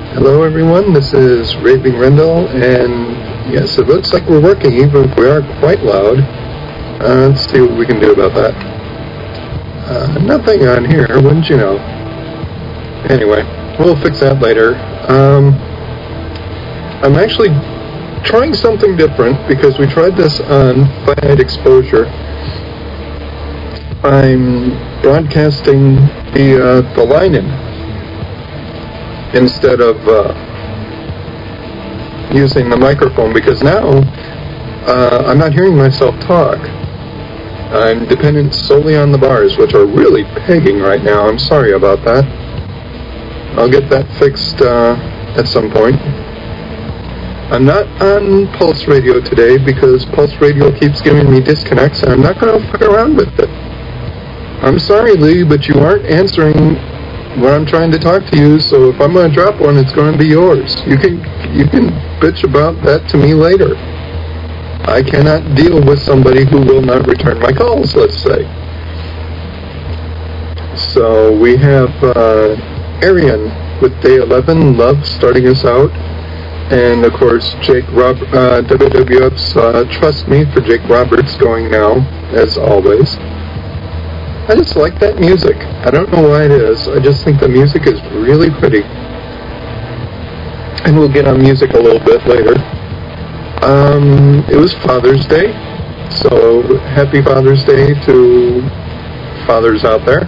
Hello everyone, this is Raving Rendell, and yes, it looks like we're working even if we are quite loud. Let's see what we can do about that. Nothing on here, wouldn't you know? Anyway, we'll fix that later. I'm actually trying something different because we tried this on finite exposure. I'm broadcasting the line-in instead of using the microphone, because now I'm not hearing myself talk. I'm dependent solely on the bars, which are really pegging right now. I'm sorry about that. I'll get that fixed at some point. I'm not on Pulse Radio today because Pulse Radio keeps giving me disconnects, and I'm not going to fuck around with it. I'm sorry, Lee, but you aren't answering when I'm trying to talk to you, so if I'm going to drop one, it's going to be yours. You can bitch about that to me later. I cannot deal with somebody who will not return my calls, let's say. So we have Arian with Day 11, Love, starting us out. And, of course, WWF's Trust Me for Jake Roberts going now, as always. I just like that music. I don't know why it is. I just think the music is really pretty. And we'll get on music a little bit later. It was Father's Day, so happy Father's Day to fathers out there.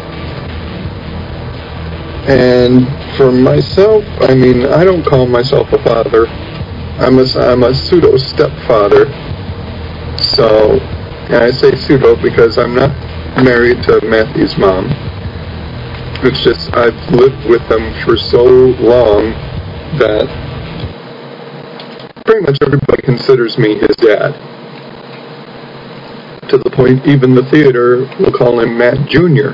And for myself, I mean, I don't call myself a father. I'm a pseudo stepfather. So, and I say pseudo because I'm not married to Matthew's mom. It's just I've lived with them for so long that pretty much everybody considers me his dad. To the point even the theater will call him Matt Jr.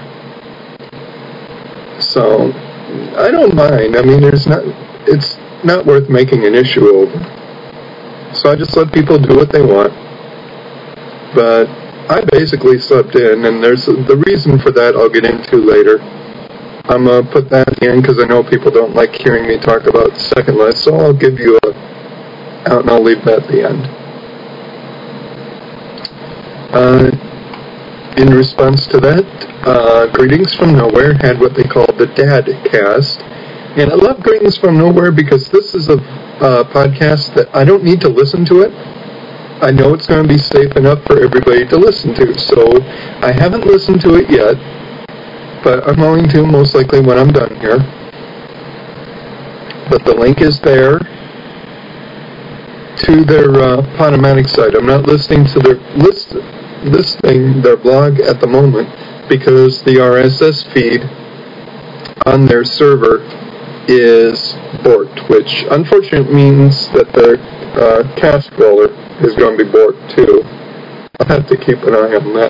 So I don't mind. I mean, it's not worth making an issue over. So I just let people do what they want. But I basically slept in, and there's the reason for that I'll get into later. I'm going to put that in because I know people don't like hearing me talk about Second Life, so I'll give you out and I'll leave that at the end. In response to that, Greetings from Nowhere had what they call the Dad Cast. And I love Greetings from Nowhere because this is a podcast that I don't need to listen to it. I know it's going to be safe enough for everybody to listen to, so I haven't listened to it yet, but I'm going to most likely when I'm done here. But the link is there to their Podomatic site. I'm not listening to their their blog at the moment because the RSS feed on their server is borked, which unfortunately means that their cast roller is going to be borked too. I'll have to keep an eye on that.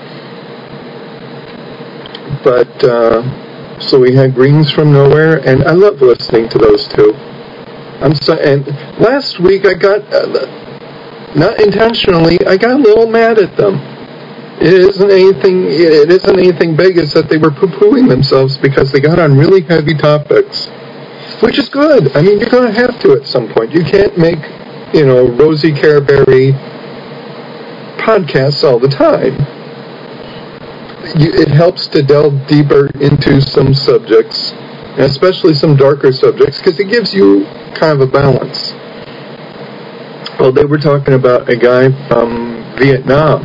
But, so we had Greetings from Nowhere, and I love listening to those two. And last week I got, not intentionally, I got a little mad at them. It isn't anything big, it's that they were poo-pooing themselves because they got on really heavy topics. Which is good. I mean, you're going to have to at some point. You can't make, Rosie Careberry podcasts all the time. It helps to delve deeper into some subjects, and especially some darker subjects, because it gives you kind of a balance. Well, they were talking about a guy from Vietnam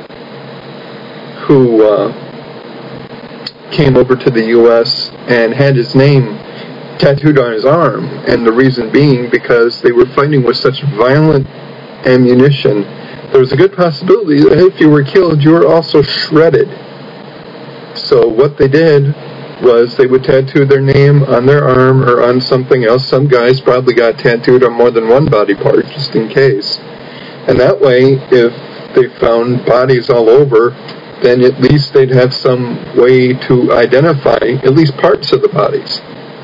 who came over to the U.S. and had his name tattooed on his arm, and the reason being because they were fighting with such violent ammunition, there was a good possibility that if you were killed, you were also shredded. So what they did was they would tattoo their name on their arm or on something else. Some guys probably got tattooed on more than one body part, just in case. And that way, if they found bodies all over, then at least they'd have some way to identify at least parts of the bodies.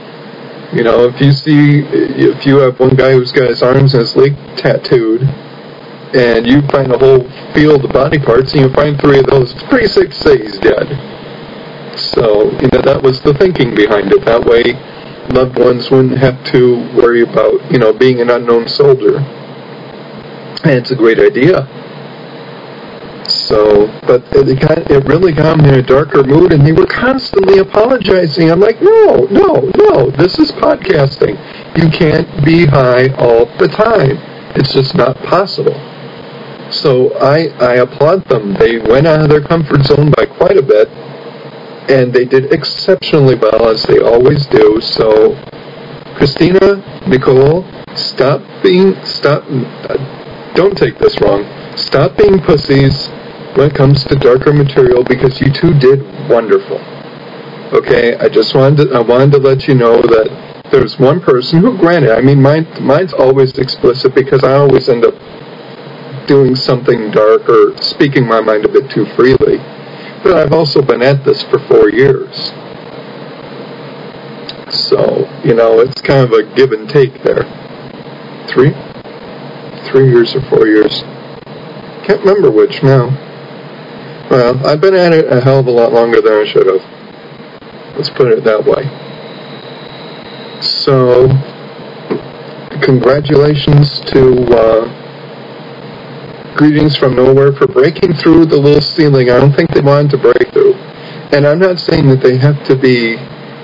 If you have one guy who's got his arms and his leg tattooed, and you find a whole field of body parts, and you find 3 of those, it's pretty safe to say he's dead. So, that was the thinking behind it. That way, loved ones wouldn't have to worry about, being an unknown soldier. And it's a great idea. So, but it really got me in a darker mood, and they were constantly apologizing. I'm like, no, this is podcasting. You can't be high all the time. It's just not possible. So I applaud them. They went out of their comfort zone by quite a bit, and they did exceptionally well, as they always do. So, Christina, Nicole, don't take this wrong. Stop being pussies when it comes to darker material, because you two did wonderful. Okay, I wanted to let you know that there's one person who, granted, mine's always explicit because I always end up doing something dark or speaking my mind a bit too freely. But I've also been at this for 4 years. So, it's kind of a give and take there. 3 years or 4 years. Can't remember which now. Well, I've been at it a hell of a lot longer than I should have. Let's put it that way. So, congratulations to Greetings from Nowhere for breaking through the little ceiling I don't think they wanted to break through. And I'm not saying that they have to be,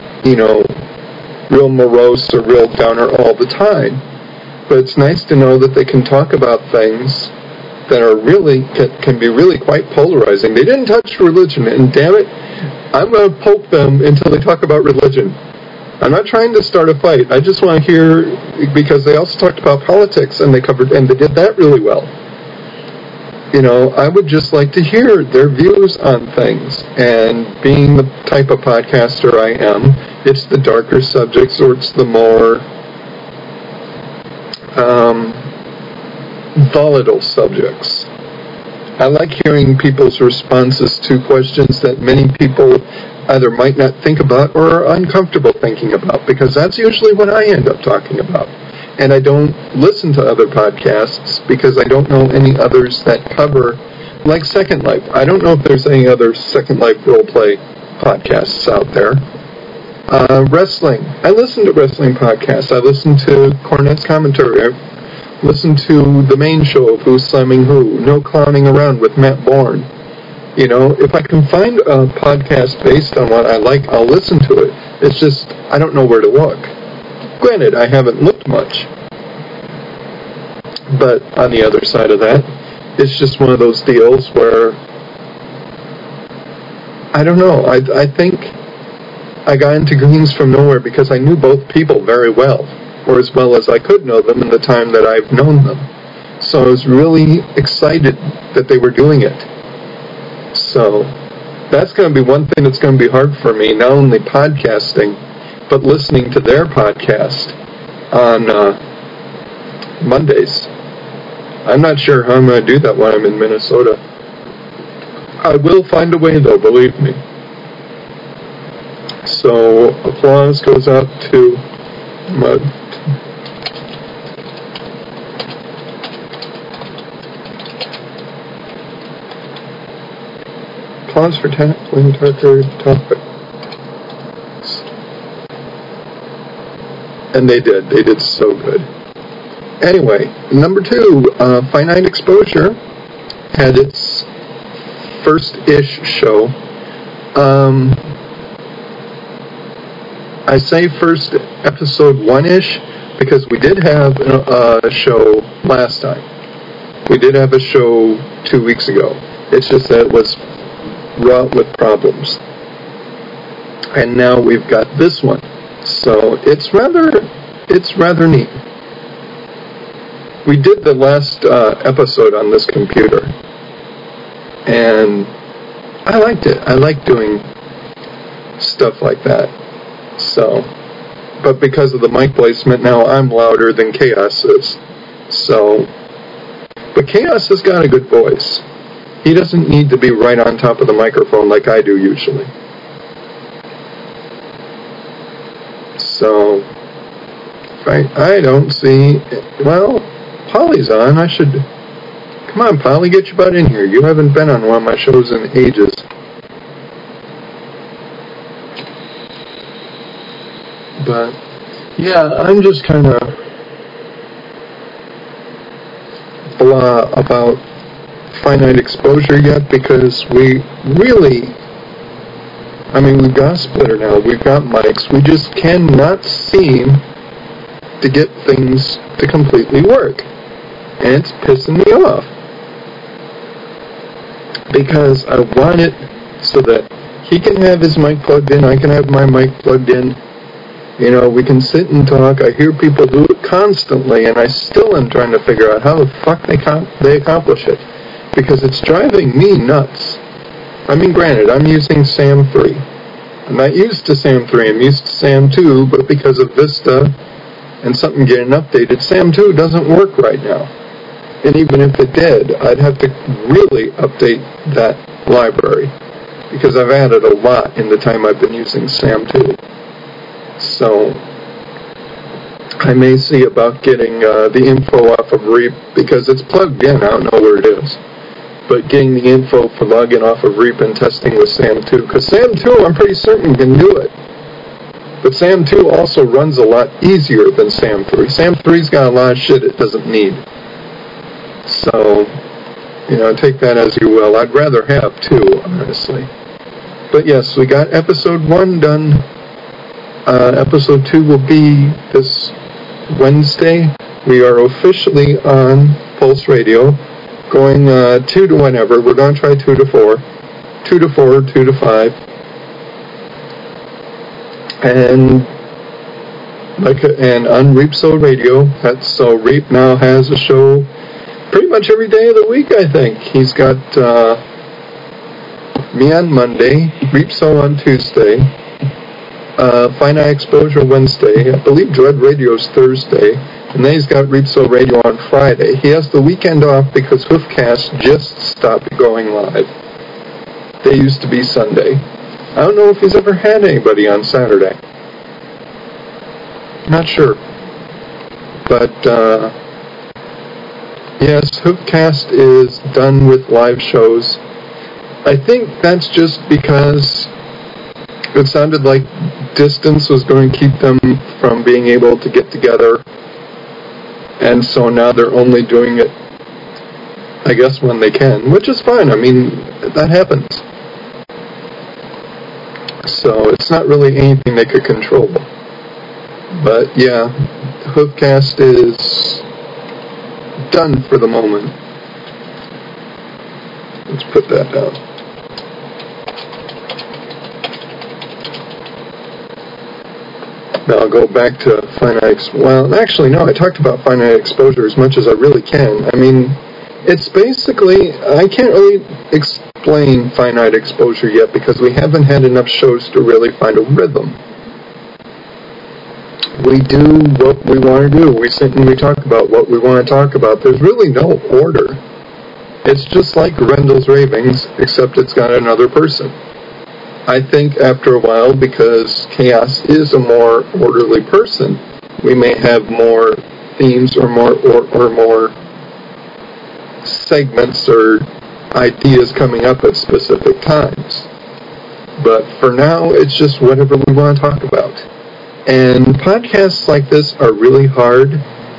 real morose or real downer all the time. But it's nice to know that they can talk about things that are can be really quite polarizing. They didn't touch religion, and damn it, I'm going to poke them until they talk about religion. I'm not trying to start a fight. I just want to hear, because they also talked about politics, and they did that really well. I would just like to hear their views on things. And being the type of podcaster I am, it's the darker subjects, or it's the more volatile subjects. I like hearing people's responses to questions that many people either might not think about or are uncomfortable thinking about, because that's usually what I end up talking about. And I don't listen to other podcasts because I don't know any others that cover, like Second Life. I don't know if there's any other Second Life roleplay podcasts out there. Wrestling. I listen to wrestling podcasts. I listen to Cornette's commentary. I listen to the main show of Who's Slamming Who. No Clowning Around with Matt Bourne. If I can find a podcast based on what I like, I'll listen to it. It's just, I don't know where to look. Granted, I haven't looked much. But on the other side of that, it's just one of those deals where, I don't know, I think I got into Greetings from Nowhere because I knew both people very well, or as well as I could know them in the time that I've known them. So I was really excited that they were doing it. So that's going to be one thing that's going to be hard for me, not only podcasting, but listening to their podcast on Mondays. I'm not sure how I'm going to do that when I'm in Minnesota. I will find a way, though, believe me. So, applause goes out to Mud. Applause for tackling darker topic. And they did so good. Anyway, number 2, Finite Exposure had its first-ish show. I say first episode 1-ish because we did have a show last time. We did have a show 2 weeks ago. It's just that it was wrought with problems. And now we've got this one. So it's rather neat. We did the last episode on this computer, and I liked it. I like doing stuff like that. So, but because of the mic placement, now I'm louder than Chaos is. So, but Chaos has got a good voice. He doesn't need to be right on top of the microphone like I do usually. So, I don't see, well, Polly's on. Come on, Polly, get your butt in here. You haven't been on one of my shows in ages. But Yeah, I'm just kind of blah about finite exposure yet, because we've got a splitter now, we've got mics, we just cannot seem to get things to completely work. And it's pissing me off. Because I want it so that he can have his mic plugged in, I can have my mic plugged in. You know, we can sit and talk. I hear people do it constantly, and I still am trying to figure out how the fuck they accomplish it. Because it's driving me nuts. I mean, granted, I'm using SAM 3. I'm not used to SAM 3, I'm used to SAM 2, but because of Vista and something getting updated, SAM 2 doesn't work right now. And even if it did, I'd have to really update that library, because I've added a lot in the time I've been using SAM 2. So I may see about getting the info off of REAP, because it's plugged in, I don't know where it is. But getting the info for logging off of REAP and testing with SAM 2, because SAM 2 I'm pretty certain can do it. But SAM 2 also runs a lot easier than SAM 3. SAM 3's got a lot of shit it doesn't need. So, take that as you will. I'd rather have 2, honestly. But yes, we got episode 1 done. Episode 2 will be this Wednesday. We are officially on Pulse Radio, going 2 to whenever. We're going to try 2 to 4. 2 to 4, 2 to 5. And on Reap Soul Radio, so Reap now has a show pretty much every day of the week, I think. He's got me on Monday, Reap Soul on Tuesday, Finite Exposure Wednesday, I believe Dread Radio's Thursday, and then he's got Reap Soul Radio on Friday. He has the weekend off because Hoofcast just stopped going live. They used to be Sunday. I don't know if he's ever had anybody on Saturday. Not sure. But, yes, Hoofcast is done with live shows. I think that's just because it sounded like distance was going to keep them from being able to get together. And so now they're only doing it, I guess, when they can, which is fine. I mean, that happens. So it's not really anything they could control. But yeah, Hoofcast is done for the moment. Let's put that down. Now I'll go back to finite. Well, actually, no. I talked about finite exposure as much as I really can. I mean, it's basically, I can't really explain finite exposure yet because we haven't had enough shows to really find a rhythm. We do what we want to do. We sit and we talk about what we want to talk about. There's really no order. It's just like Rendell's Ravings, except it's got another person. I think after a while, because Chaos is a more orderly person, we may have more themes or more segments or ideas coming up at specific times. But for now, it's just whatever we want to talk about. And podcasts like this are really hard,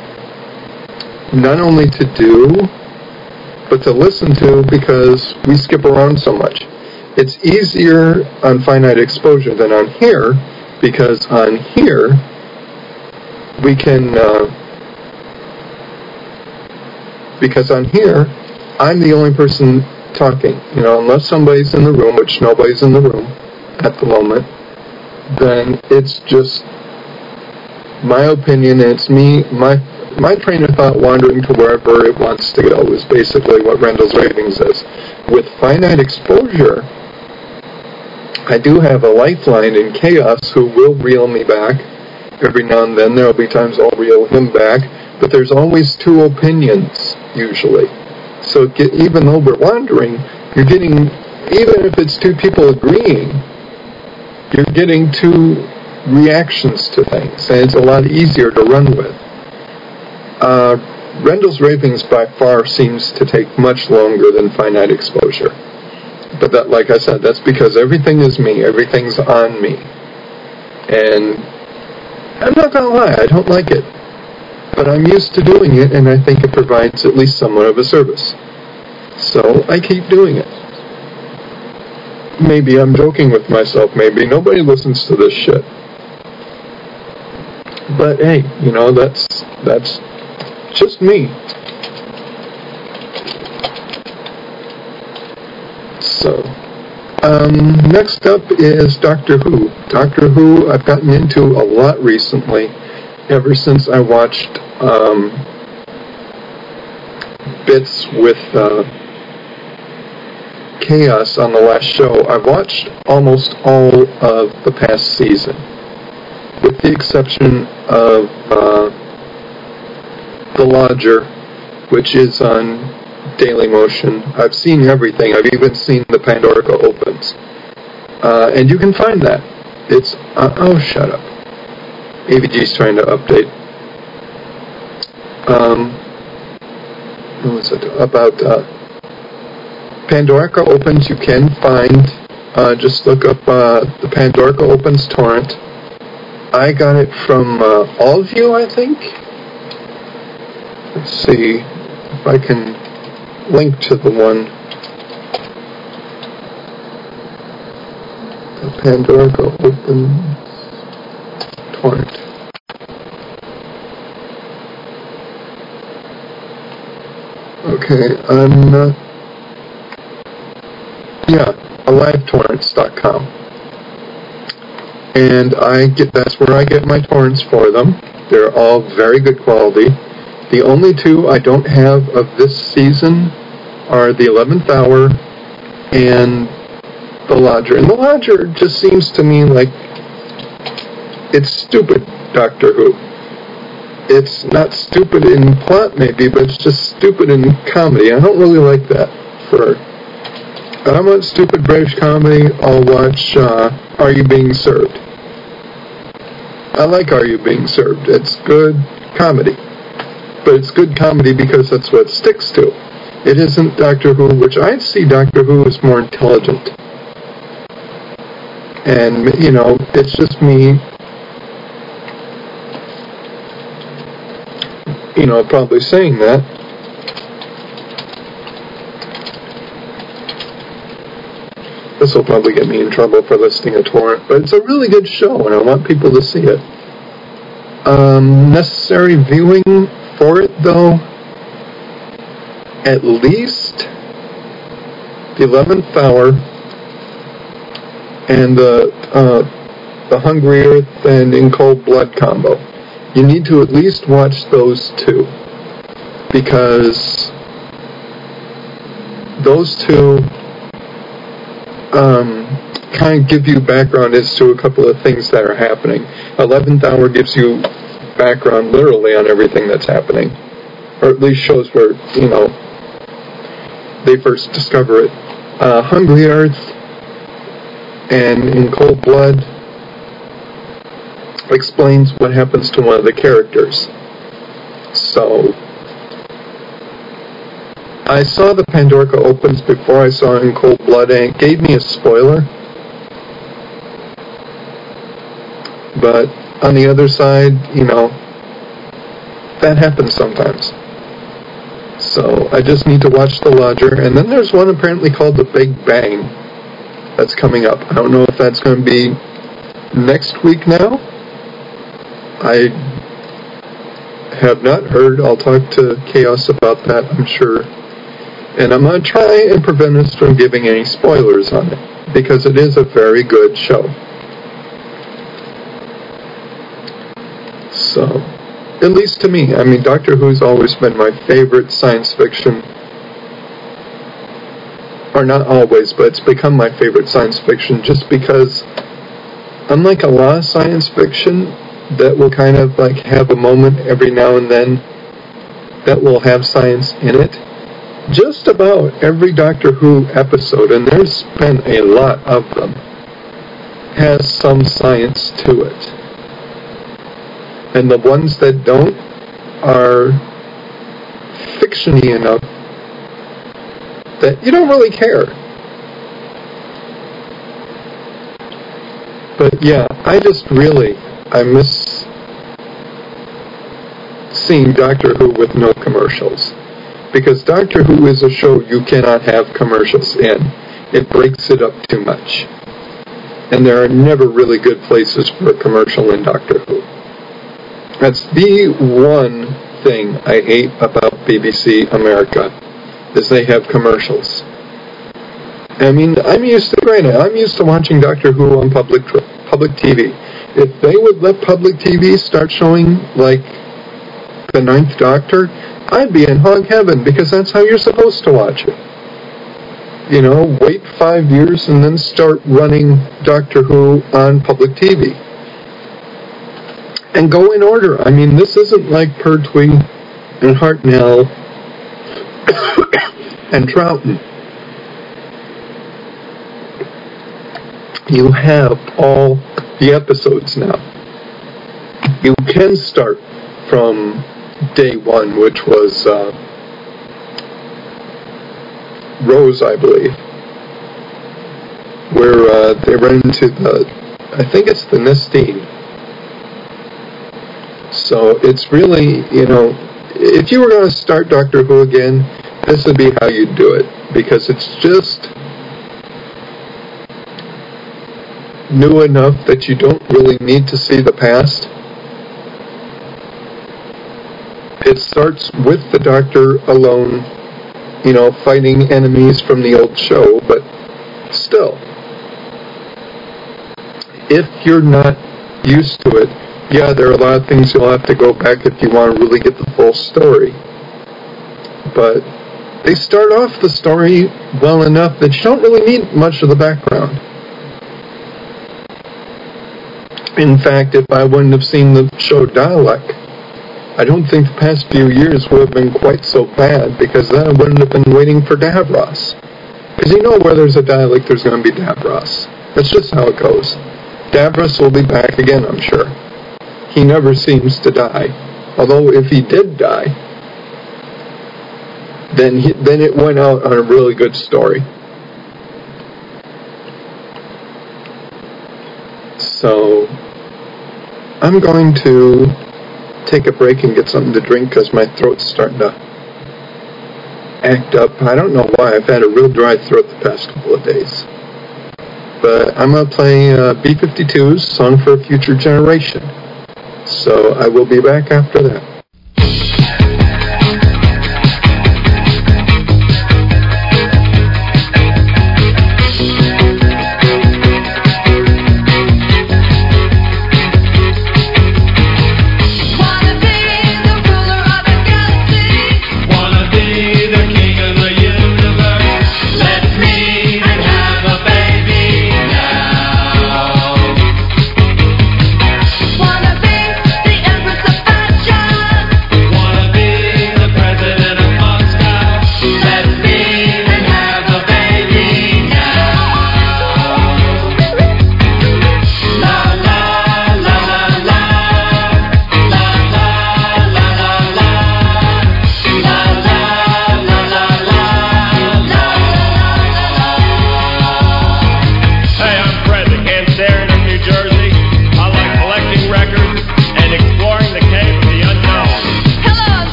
not only to do, but to listen to, because we skip around so much. It's easier on finite exposure than on here, because on here we can, because on here I'm the only person talking. You know, unless somebody's in the room, which nobody's in the room at the moment, then it's just my opinion, and it's me, my train of thought wandering to wherever it wants to go is basically what Rendell's Ravings is. With finite exposure, I do have a lifeline in Chaos who will reel me back. Every now and then there will be times I'll reel him back, but there's always two opinions, usually. So even though we're wandering, you're getting, even if it's two people agreeing, you're getting two reactions to things, and it's a lot easier to run with. Rendell's Ravings by far seems to take much longer than finite exposure. But that, like I said, that's because everything is me. Everything's on me. And I'm not gonna lie, I don't like it. But I'm used to doing it, and I think it provides at least somewhat of a service. So I keep doing it. Maybe I'm joking with myself, maybe nobody listens to this shit. But hey, that's just me. So, next up is Doctor Who. Doctor Who I've gotten into a lot recently, ever since I watched bits with Chaos on the last show. I've watched almost all of the past season, with the exception of The Lodger, which is on Dailymotion. I've seen everything. I've even seen the Pandorica Opens. And you can find that. It's... oh, shut up. AVG's trying to update. What was it? About Pandorica Opens, you can find. Just look up the Pandorica Opens torrent. I got it from Allview, I think. Let's see if I can link to the one. The Pandorica Opens torrent. Okay, I'm not... yeah, AliveTorrents.com. And that's where I get my torrents for them. They're all very good quality. The only two I don't have of this season are The 11th Hour and The Lodger. And The Lodger just seems to me like it's stupid Doctor Who. It's not stupid in plot maybe, but it's just stupid in comedy. I don't really like that. I want stupid British comedy. I'll watch Are You Being Served? I like Are You Being Served? It's good comedy. But it's good comedy because that's what it sticks to. It isn't Doctor Who, which I see Doctor Who as more intelligent. And, it's just me, probably saying that. This will probably get me in trouble for listing a torrent, but it's a really good show, and I want people to see it. Necessary viewing for it, though, at least The 11th Hour and the Hungry Earth and In Cold Blood combo. You need to at least watch those two, because those two kind of give you background as to a couple of things that are happening. 11th Hour gives you background literally on everything that's happening, or at least shows where, they first discover it. Hungry Earth and In Cold Blood explains what happens to one of the characters. So, I saw the Pandorica Opens before I saw In Cold Blood, and it gave me a spoiler. But on the other side, that happens sometimes. So I just need to watch The Lodger, and then there's one apparently called The Big Bang that's coming up. I don't know if that's going to be next week now. I have not heard. I'll talk to Chaos about that, I'm sure. And I'm going to try and prevent us from giving any spoilers on it, because it is a very good show. So, at least to me. I mean, Doctor Who's always been my favorite science fiction. Or not always, but it's become my favorite science fiction just because, unlike a lot of science fiction that will kind of like have a moment every now and then that will have science in it, just about every Doctor Who episode, and there's been a lot of them, has some science to it. And the ones that don't are fiction-y enough that you don't really care. But yeah, I miss seen Doctor Who with no commercials. Because Doctor Who is a show you cannot have commercials in. It breaks it up too much. And there are never really good places for a commercial in Doctor Who. That's the one thing I hate about BBC America, is they have commercials. I mean, I'm used to watching Doctor Who on public TV. If they would let public TV start showing, like, the Ninth Doctor, I'd be in hog heaven, because that's how you're supposed to watch it. You know, wait 5 years and then start running Doctor Who on public TV. And go in order. I mean, this isn't like Pertwee and Hartnell and Troughton. You have all the episodes now. You can start from day one, which was Rose, I believe, where they run into I think it's the Nestine. So it's really, you know, if you were going to start Doctor Who again, this would be how you'd do it, because it's just new enough that you don't really need to see the past. It starts with the Doctor alone, you know, fighting enemies from the old show, but still, if you're not used to it, yeah, there are a lot of things you'll have to go back if you want to really get the full story. But they start off the story well enough that you don't really need much of the background. In fact, if I wouldn't have seen the show Dalek, I don't think the past few years would have been quite so bad, because then I wouldn't have been waiting for Davros. Because you know where there's a Dalek, there's going to be Davros. That's just how it goes. Davros will be back again, I'm sure. He never seems to die. Although if he did die, then it went out on a really good story. So I'm going to take a break and get something to drink, because my throat's starting to act up. I don't know why. I've had a real dry throat the past couple of days. But I'm going to play B-52's Song for a Future Generation. So I will be back after that. Wanna be the Empress of Fashion.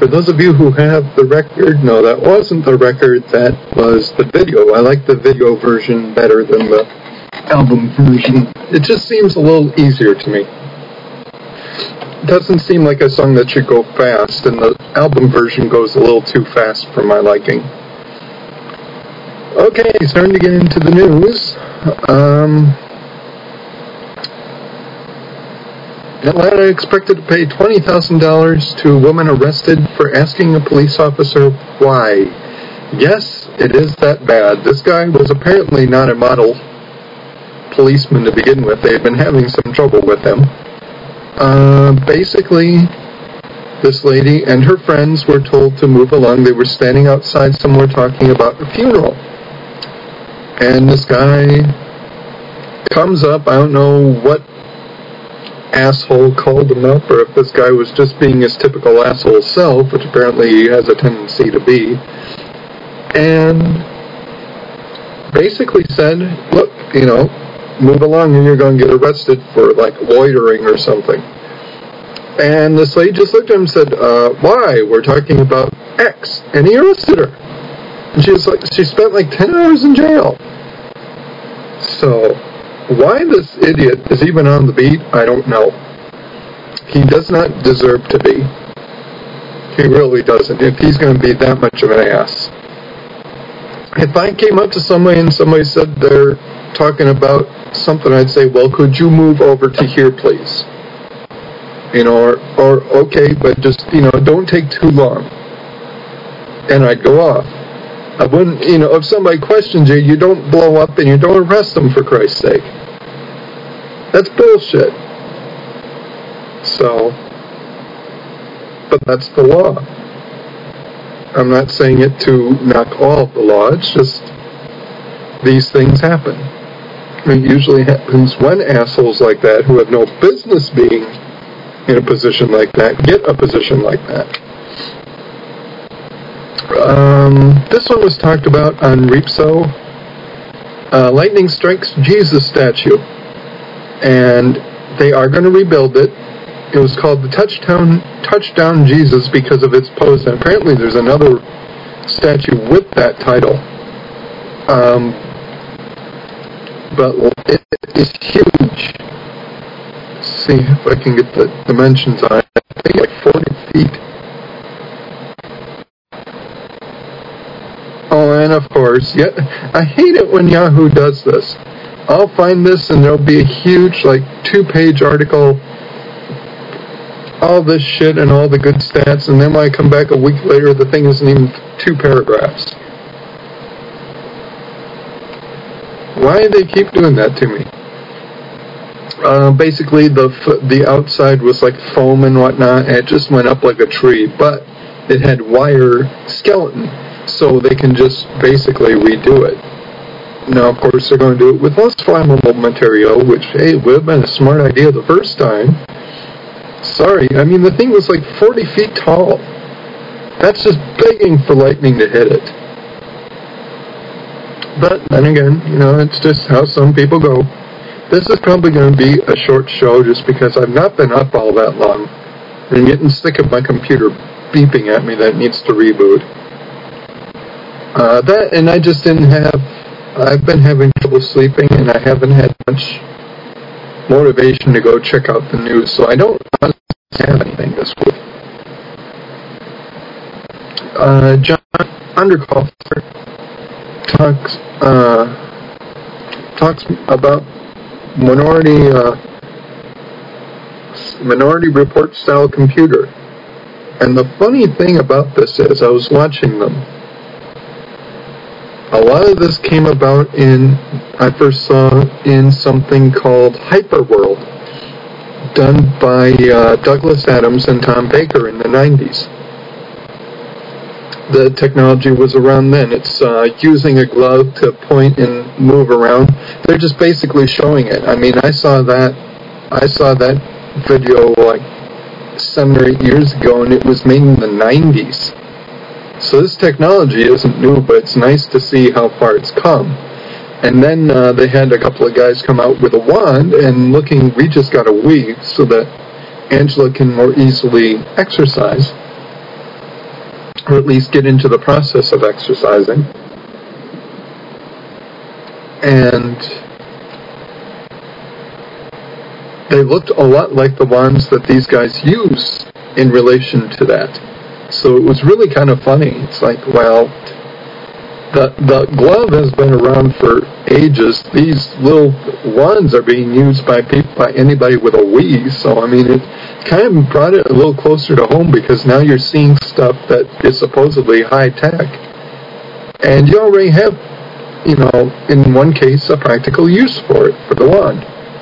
for those of you who have the record, no, that wasn't the record, that was the video. I like the video version better than the album version. It just seems a little easier to me. It doesn't seem like a song that should go fast, and the album version goes a little too fast for my liking. Okay, starting to get into the news. Atlanta expected to pay $20,000 to a woman arrested for asking a police officer why. Yes, it is that bad. This guy was apparently not a model policeman to begin with. They had been having some trouble with him. Basically, this lady and her friends were told to move along. They were standing outside somewhere talking about a funeral. And this guy comes up. I don't know what asshole called him up, or if this guy was just being his typical asshole self, which apparently he has a tendency to be, and basically said, look, move along and you're going to get arrested for, loitering or something. And this lady just looked at him and said, why? We're talking about X. And he arrested her. And she spent 10 hours in jail. So, why this idiot is even on the beat, I don't know. He does not deserve to be. He really doesn't, if he's going to be that much of an ass. If I came up to somebody and somebody said they're talking about something, I'd say, well, could you move over to here, please? Or okay, but just, don't take too long. And I'd go off. I wouldn't, if somebody questions you, you don't blow up and you don't arrest them, for Christ's sake. That's bullshit. So, but that's the law. I'm not saying it to knock all of the law, it's just these things happen. It usually happens when assholes like that, who have no business being in a position like that, get a position like that. This one was talked about on Reapso. Lightning strikes Jesus statue, and they are going to rebuild it. It was called the Touchdown Jesus because of its pose, and apparently there's another statue with that title. But it is huge. Let's see if I can get the dimensions on it. I think 40 feet. Oh, and of course, I hate it when Yahoo does this. I'll find this and there'll be a huge, 2-page article, all this shit and all the good stats, and then when I come back a week later, the thing isn't even 2 paragraphs. Why do they keep doing that to me? Basically, the outside was foam and whatnot, and it just went up like a tree, but it had wire skeleton. So they can just basically redo it. Now, of course, they're going to do it with less flammable material, which, hey, would have been a smart idea the first time. Sorry, the thing was 40 feet tall. That's just begging for lightning to hit it. But then again, it's just how some people go. This is probably going to be a short show just because I've not been up all that long. I'm getting sick of my computer beeping at me that it needs to reboot. And I just I've been having trouble sleeping, and I haven't had much motivation to go check out the news, so I don't have anything this week. John Undercover talks about Minority Report style computer. And the funny thing about this is, I was watching them. A lot of this came about I first saw in something called Hyperworld, done by Douglas Adams and Tom Baker in the 90s. The technology was around then. It's using a glove to point and move around. They're just basically showing it. I saw that video 7 or 8 years ago, and it was made in the 90s. So this technology isn't new, but it's nice to see how far it's come. And then they had a couple of guys come out with a wand, and we just got a Wii so that Angela can more easily exercise. or at least get into the process of exercising. And they looked a lot like the ones that these guys use in relation to that. So it was really kind of funny. It's like, well, the glove has been around for ages. These little wands are being used by anybody with a Wii. So, I mean, it kind of brought it a little closer to home, because now you're seeing stuff that is supposedly high tech. And you already have, in one case, a practical use for it, for the wand.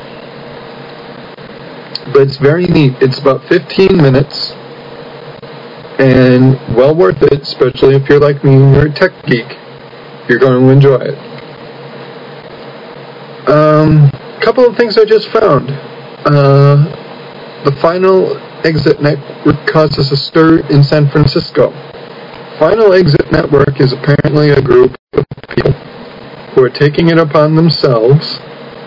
But it's very neat. It's about 15 minutes, and well worth it, especially if you're like me and you're a tech geek. You're going to enjoy it. Couple of things I just found. The Final Exit Network causes a stir in San Francisco. Final Exit Network is apparently a group of people who are taking it upon themselves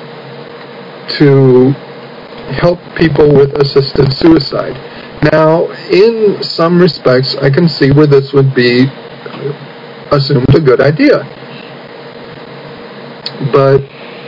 to help people with assisted suicide. Now, in some respects, I can see where this would be assumed a good idea. But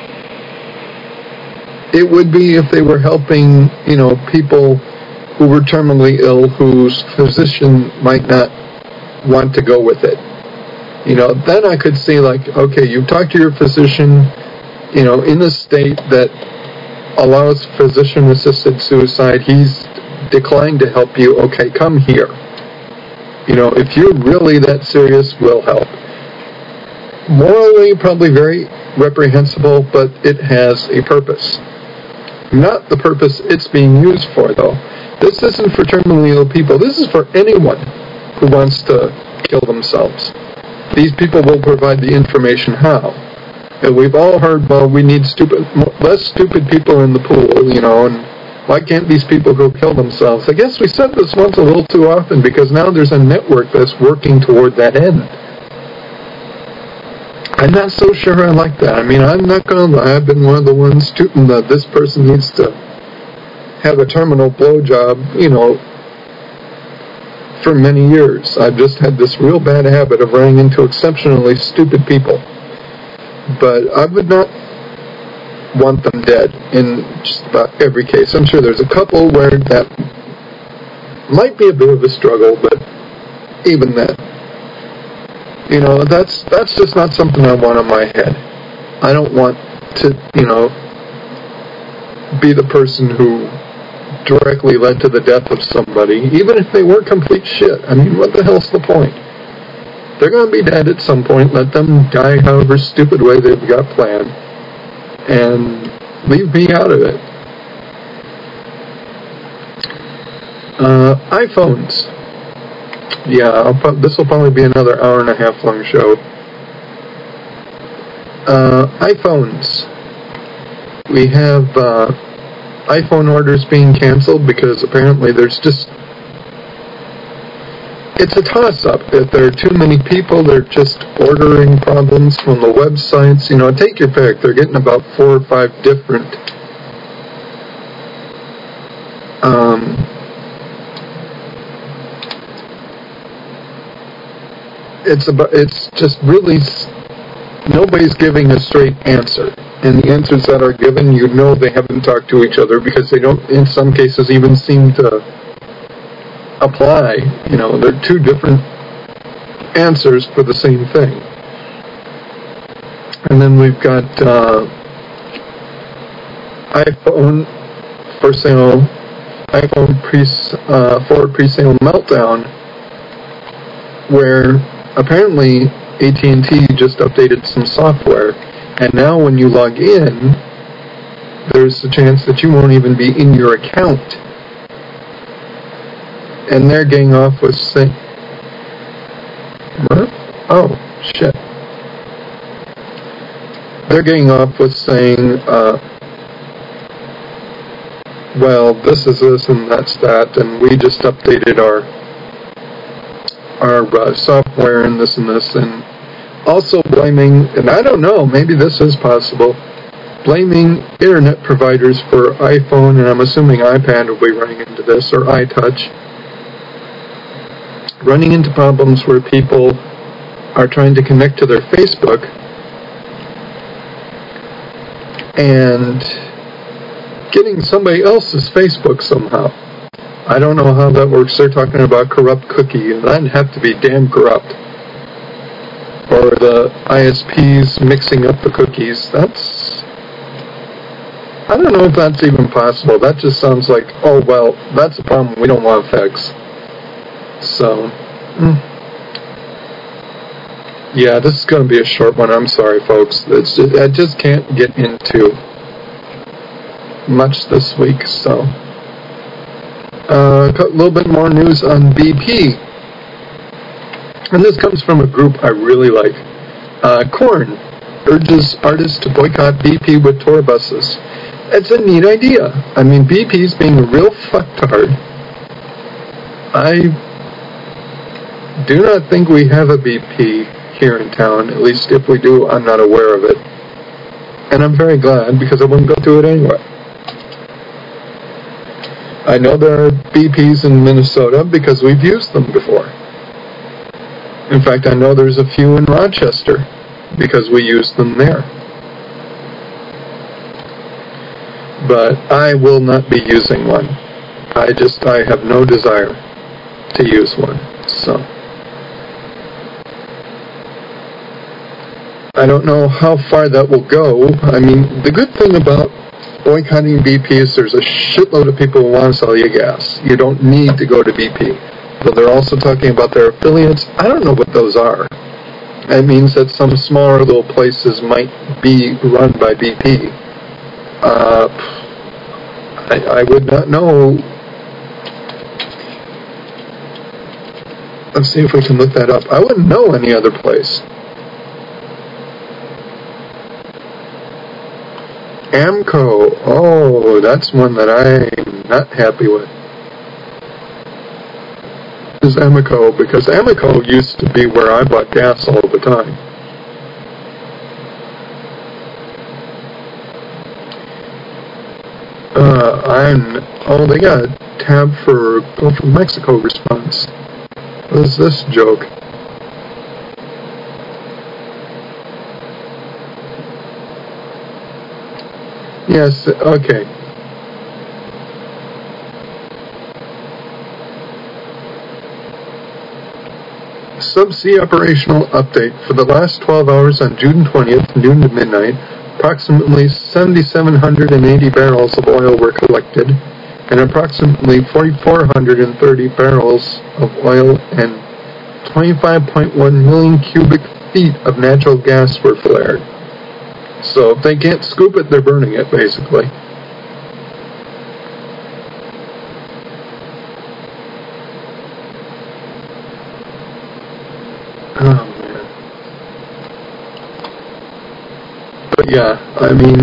it would be if they were helping, people who were terminally ill, whose physician might not want to go with it. Then I could see, like, okay, you talk to your physician, in a state that allows physician-assisted suicide, he's declined to help you, okay, come here. If you're really that serious, we'll help. Morally, probably very reprehensible, but it has a purpose. Not the purpose it's being used for, though. This isn't for terminally ill people. This is for anyone who wants to kill themselves. These people will provide the information how. And we've all heard, well, we need less stupid people in the pool, and why can't these people go kill themselves? I guess we said this once a little too often, because now there's a network that's working toward that end. I'm not so sure I like that. I mean, I'm not going to lie. I've been one of the ones tooting that this person needs to have a terminal blowjob, for many years. I've just had this real bad habit of running into exceptionally stupid people. But I would not want them dead in just about every case. I'm sure there's a couple where that might be a bit of a struggle, but even then, that's just not something I want on my head. I don't want to, be the person who directly led to the death of somebody, even if they were complete shit. I mean, what the hell's the point? They're going to be dead at some point. Let them die however stupid way they've got planned, and leave me out of it. iPhones. Yeah, this will probably be another hour and a half long show. iPhones. We have iPhone orders being canceled because apparently there's just... It's a toss-up. If there are too many people, they're just ordering problems from the websites. Take your pick. They're getting about 4 or 5 different it's just really, nobody's giving a straight answer. And the answers that are given, they haven't talked to each other, because they don't, in some cases, even seem to apply. They're 2 different answers for the same thing. And then we've got iPhone for sale, Ford pre-sale meltdown, where apparently AT&T just updated some software, and now when you log in, there's a chance that you won't even be in your account. And they're getting off with saying... What? Oh, shit. They're getting off with saying, well, this is this and that's that, and we just updated our software and this, and also blaming, and I don't know, maybe this is possible, blaming internet providers for iPhone, and I'm assuming iPad will be running into this, or iTouch, running into problems where people are trying to connect to their Facebook and getting somebody else's Facebook somehow. I don't know how that works. They're talking about corrupt cookie, and that'd have to be damn corrupt. Or the ISPs mixing up the cookies. I don't know if that's even possible. That just sounds like, oh, well, that's a problem we don't want to fix. So, yeah, this is going to be a short one. I'm sorry, folks. I just can't get into much this week, so. A little bit more news on BP. And this comes from a group I really like. Korn urges artists to boycott BP with tour buses. It's a neat idea. I mean, BP's being a real fucktard. I do not think we have a BP here in town. At least if we do, I'm not aware of it. And I'm very glad, because I wouldn't go to it anyway. I know there are BPs in Minnesota because we've used them before. In fact, I know there's a few in Rochester because we used them there. But I will not be using one. I have no desire to use one. So, I don't know how far that will go. I mean, the good thing about boycotting BP is there's a shitload of people who want to sell you gas. You don't need to go to BP. But they're also talking about their affiliates. I don't know what those are. It means that some smaller little places might be run by BP. I would not know. Let's see if we can look that up. I wouldn't know any other place. Amco. Oh, that's one that I'm not happy with. Is Amoco, because Amoco used to be where I bought gas all the time. They got a tab for Gulf of Mexico response. What is this joke? Yes, okay. Subsea operational update. For the last 12 hours on June 20th, noon to midnight, approximately 7,780 barrels of oil were collected, and approximately 4,430 barrels of oil and 25.1 million cubic feet of natural gas were flared. So if they can't scoop it, they're burning it, basically. Oh, man. But yeah, I mean,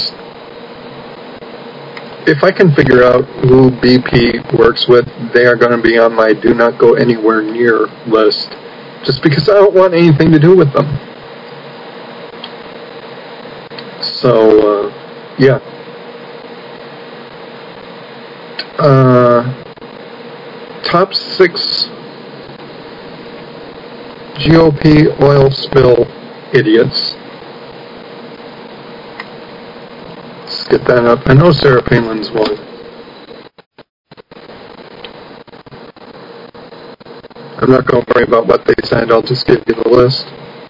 if I can figure out who BP works with, they are going to be on my do not go anywhere near list, just because I don't want anything to do with them. So, yeah. Top 6 GOP oil spill idiots. Let's get that up. I know Sarah Palin's one. I'm not going to worry about what they said. I'll just give you the list.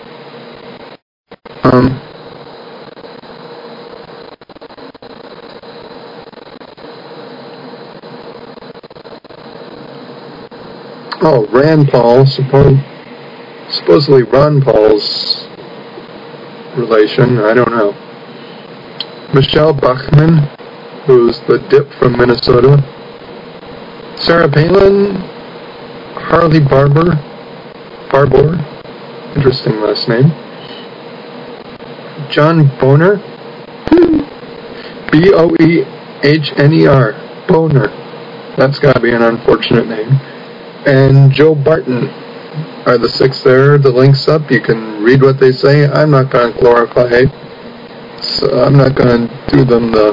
Rand Paul, supposedly Ron Paul's relation, I don't know. Michelle Bachmann, who's the dip from Minnesota. Sarah Palin, Harley Barbour, interesting last name. John Boehner, Boehner, Boehner. That's gotta be an unfortunate name. And Joe Barton are the 6 there. The link's up. You can read what they say. I'm not going to glorify, so I'm not going to do them the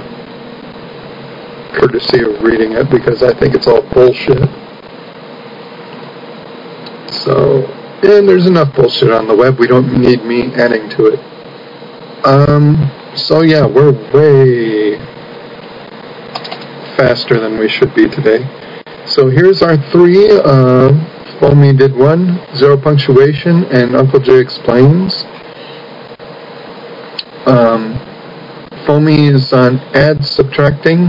courtesy of reading it because I think it's all bullshit. So, and there's enough bullshit on the web. We don't need me adding to it. So yeah, we're way faster than we should be today. So here's our three. Foamy did one, Zero Punctuation, and Uncle Jay Explains. Foamy is on ad subtracting,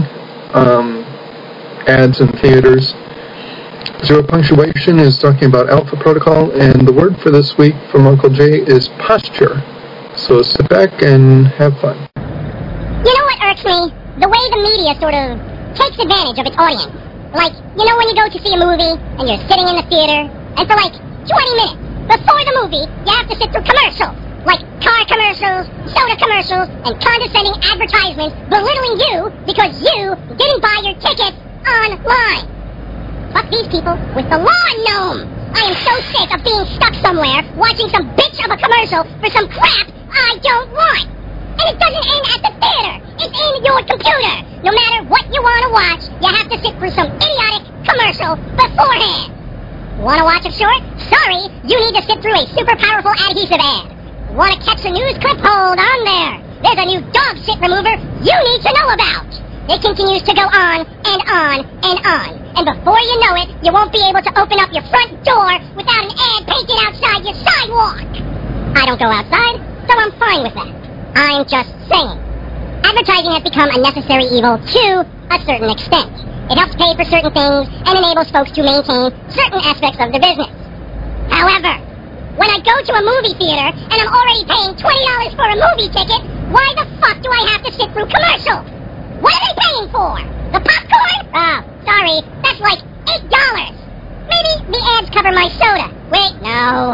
ads in theaters. Zero Punctuation is talking about Alpha Protocol, and the word for this week from Uncle Jay is posture. So sit back and have fun. You know what irks me? The way the media sort of takes advantage of its audience. Like, you know when you go to see a movie, and you're sitting in the theater, and for like 20 minutes before the movie, you have to sit through commercials. Like car commercials, soda commercials, and condescending advertisements belittling you because you didn't buy your tickets online. Fuck these people with the lawn gnome. I am so sick of being stuck somewhere watching some bitch of a commercial for some crap I don't want. And it doesn't end at the theater. It's in your computer. No matter what you want to watch, you have to sit through some idiotic commercial beforehand. Want to watch it short? Sorry, you need to sit through a super powerful adhesive ad. Want to catch a news clip? Hold on there. There's a new dog shit remover you need to know about. It continues to go on and on and on. And before you know it, you won't be able to open up your front door without an ad painted outside your sidewalk. I don't go outside, so I'm fine with that. I'm just saying. Advertising has become a necessary evil to a certain extent. It helps pay for certain things and enables folks to maintain certain aspects of their business. However, when I go to a movie theater and I'm already paying $20 for a movie ticket, why the fuck do I have to sit through commercials? What are they paying for? The popcorn? Oh, sorry, that's like $8. Maybe the ads cover my soda. Wait, no.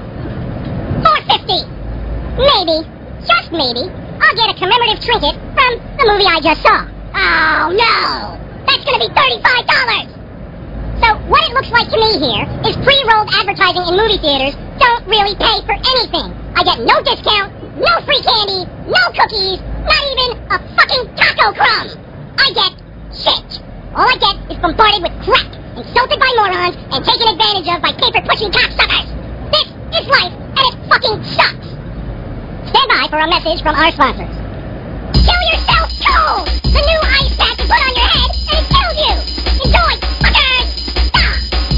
$4.50. Maybe, just maybe, I'll get a commemorative trinket from the movie I just saw. Oh no! That's gonna be $35! So what it looks like to me here is pre-rolled advertising in movie theaters don't really pay for anything. I get no discount, no free candy, no cookies, not even a fucking taco crumb. I get shit. All I get is bombarded with crap, insulted by morons, and taken advantage of by paper-pushing cocksuckers. This is life, and it fucking sucks. Stand by for a message from our sponsors. Kill yourself cold! The new ice pack you put on your head, and it kills you! Enjoy, fuckers! Stop!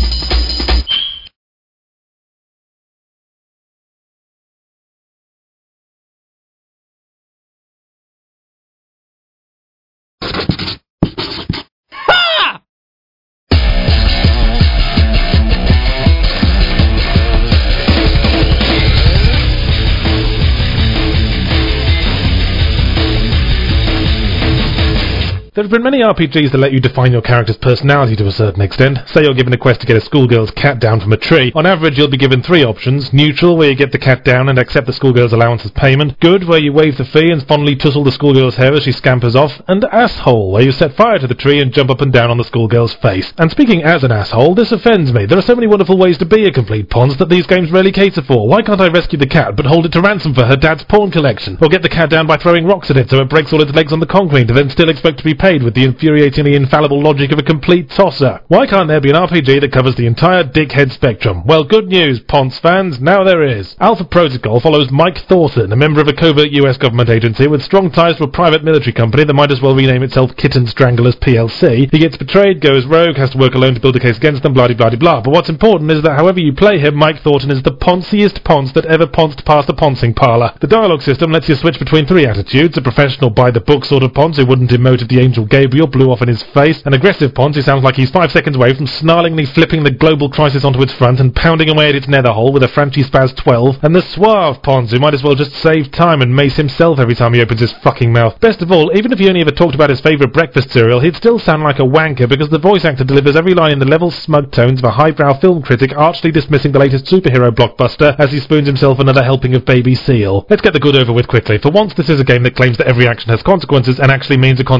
There have been many RPGs that let you define your character's personality to a certain extent. Say you're given a quest to get a schoolgirl's cat down from a tree. On average, you'll be given 3 options. Neutral, where you get the cat down and accept the schoolgirl's allowance as payment. Good, where you waive the fee and fondly tussle the schoolgirl's hair as she scampers off. And asshole, where you set fire to the tree and jump up and down on the schoolgirl's face. And speaking as an asshole, this offends me. There are so many wonderful ways to be a complete ponce that these games rarely cater for. Why can't I rescue the cat, but hold it to ransom for her dad's porn collection? Or get the cat down by throwing rocks at it so it breaks all its legs on the concrete and then still expect to be paid with the infuriatingly infallible logic of a complete tosser? Why can't there be an RPG that covers the entire dickhead spectrum? Well, good news, Ponce fans, now there is. Alpha Protocol follows Mike Thornton, a member of a covert US government agency with strong ties to a private military company that might as well rename itself Kitten Stranglers PLC. He gets betrayed, goes rogue, has to work alone to build a case against them, blah-de-blah-de-blah. But what's important is that however you play him, Mike Thornton is the ponciest ponce that ever ponced past a poncing parlour. The dialogue system lets you switch between 3 attitudes: a professional by-the-book sort of ponce who wouldn't emote if the angel Gabriel blew off in his face, an aggressive ponce who sounds like he's 5 seconds away from snarlingly flipping the global crisis onto its front and pounding away at its nether hole with a Franchi-Spaz 12, and the suave ponce who might as well just save time and mace himself every time he opens his fucking mouth. Best of all, even if he only ever talked about his favourite breakfast cereal, he'd still sound like a wanker because the voice actor delivers every line in the level smug tones of a highbrow film critic archly dismissing the latest superhero blockbuster as he spoons himself another helping of baby seal. Let's get the good over with quickly. For once, this is a game that claims that every action has consequences and actually means a consequence more